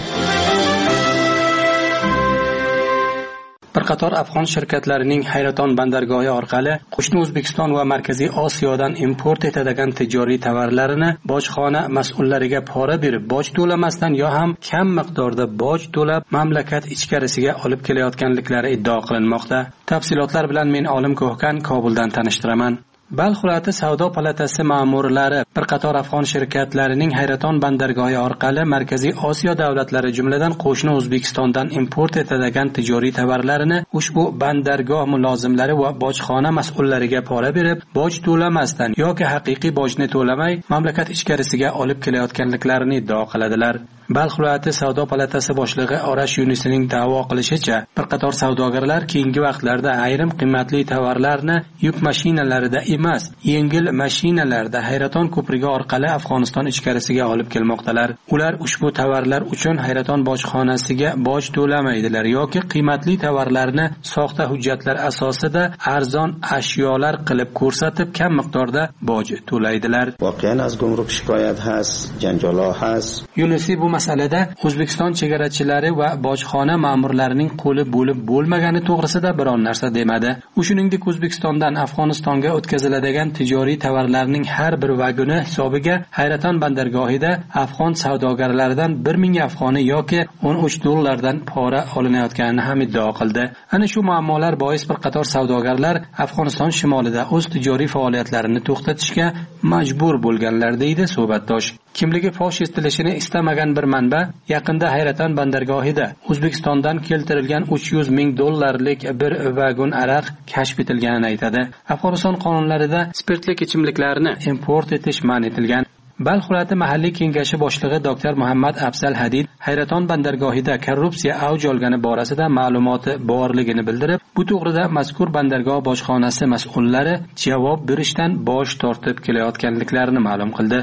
Bir qator afg'on shirkatlarining Hayraton bandargohi orqali qo'shni O'zbekiston va Markaziy Osiyodan import etadigan tijoriy tovarlarini bojxona mas'ullariga pora berib, boj to'lamasdan yo ham kam miqdorda boj to'lab mamlakat ichkarisiga olib kelayotganliklari iddao qilinmoqda. Tafsilotlar bilan men Olim Ko'hkan Kobuldan tanishtiraman. Balx viloyati savdo palatasi ma'murlari bir qator afg'on shirkatlarining Hayraton bandargohi orqali Markaziy Osiyo davlatlari jumladan qo'shni O'zbekistondan import etadigan tijoriy tovarlarini ushbu bandargoh mulozimlari va bojxona mas'ullariga pora berib, boj to'lamasdan yoki haqiqiy bojni to'lamay mamlakat ichkarisiga olib kelayotganliklarini iddao qiladilar. Balx viloyati savdo palatasi boshlig'i Orash Yunusning da'vo qilishicha, bir qator savdogarlar keyingi vaqtlarda ayrim qimmatli tovarlarni yuk mashinalarida emas, yengil mashinalarda Hayraton ko'prigi orqali Afg'oniston ichkarisiga olib kelmoqdalar. Ular ushbu tovarlar uchun Hayraton bojxonasiga boj to'lamaydilar yoki qimmatli tovarlarni soxta hujjatlar asosida arzon ashyolar qilib ko'rsatib, kam miqdorda boj to'laydilar. Voqean az gumruk shikoyat has, janjalo has. Yunusi bu masalada O'zbekiston chegarachilari va bojxona ma'murlarining qo'li bo'lib bo'lmagani to'g'risida biron narsa demadi. Shuningdek, O'zbekistondan Afg'onistonga o'tkaziladigan tijoriy tovarlarning har bir vagoni hisobiga Hayraton bandargohida afg'on savdogarlaridan 1000 afg'oni yoki 13 dollardan pora olinayotganini ham iddao qildi. Ana shu muammolar bois bir qator savdogarlar Afg'oniston shimolida o'z tijoriy faoliyatlarini to'xtatishga majbur bo'lganlar, deydi suhbatdosh. Kimligi fosh etilishini istamagan bir manba yaqinda Hayraton bandargohida O'zbekistondan keltirilgan 300 ming dollarlik bir vagon aroq kashf etilganini aytadi. Afg'oniston qonunlarida spirtli ichimliklarni import etish man etilgan. Balx viloyati mahalliy kengashi boshlig'i Dr. Muhammad Afzal Hadid Hayraton bandargohida korrupsiya avj olgani borasida ma'lumoti borligini bildirib, bu to'g'rida mazkur bandargoh bojxonasi mas'ullari javob berishdan bosh tortib kelayotganliklarini ma'lum qildi.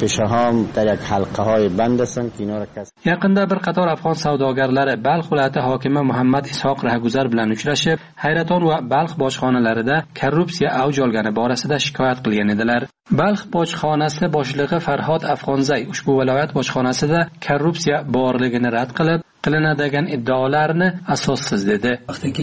Yaqinda bir qator afg'on savdogarlari Balx viloyati hokimi Muhammad Ishoq Rahguzar bilan uchrashib, Hayraton va Balx bojxonalarida korrupsiya avj olgani borasida shikoyat qilgan edilar. Balx bojxonasi boshlig'i Farhod Afg'onzay ushbu viloyat bojxonasida korrupsiya borligini rad qilib, qilinadigan iddaolarni asossiz dedi.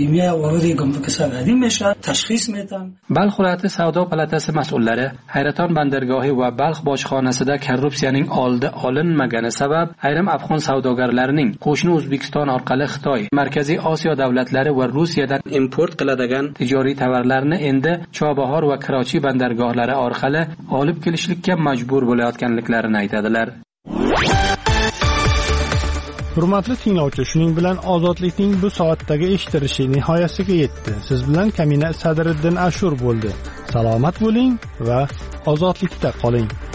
Balx viloyati savdo palatasi mas'ullari Hayraton bandargohi va Balx bojxonasida korrupsiyaning oldi olinmagani sabab ayrim afg'on savdogarlarining qo'shni O'zbekiston orqali Xitoy, Markaziy Osiyo davlatlari va Rossiyadan import qiladigan tijoriy tovarlarni endi Chobahor va Karachi bandargohlari orqali olib kelishlikka majbur bo'layotganliklarini aytadilar. Hurmatli tinglovchi, shuning bilan ozodlikning bu soatdagi eshitilishi nihoyasiga yetdi. Siz bilan Kamina Sadriddin Ashur bo'ldi. Salomat bo'ling va ozodlikda qoling.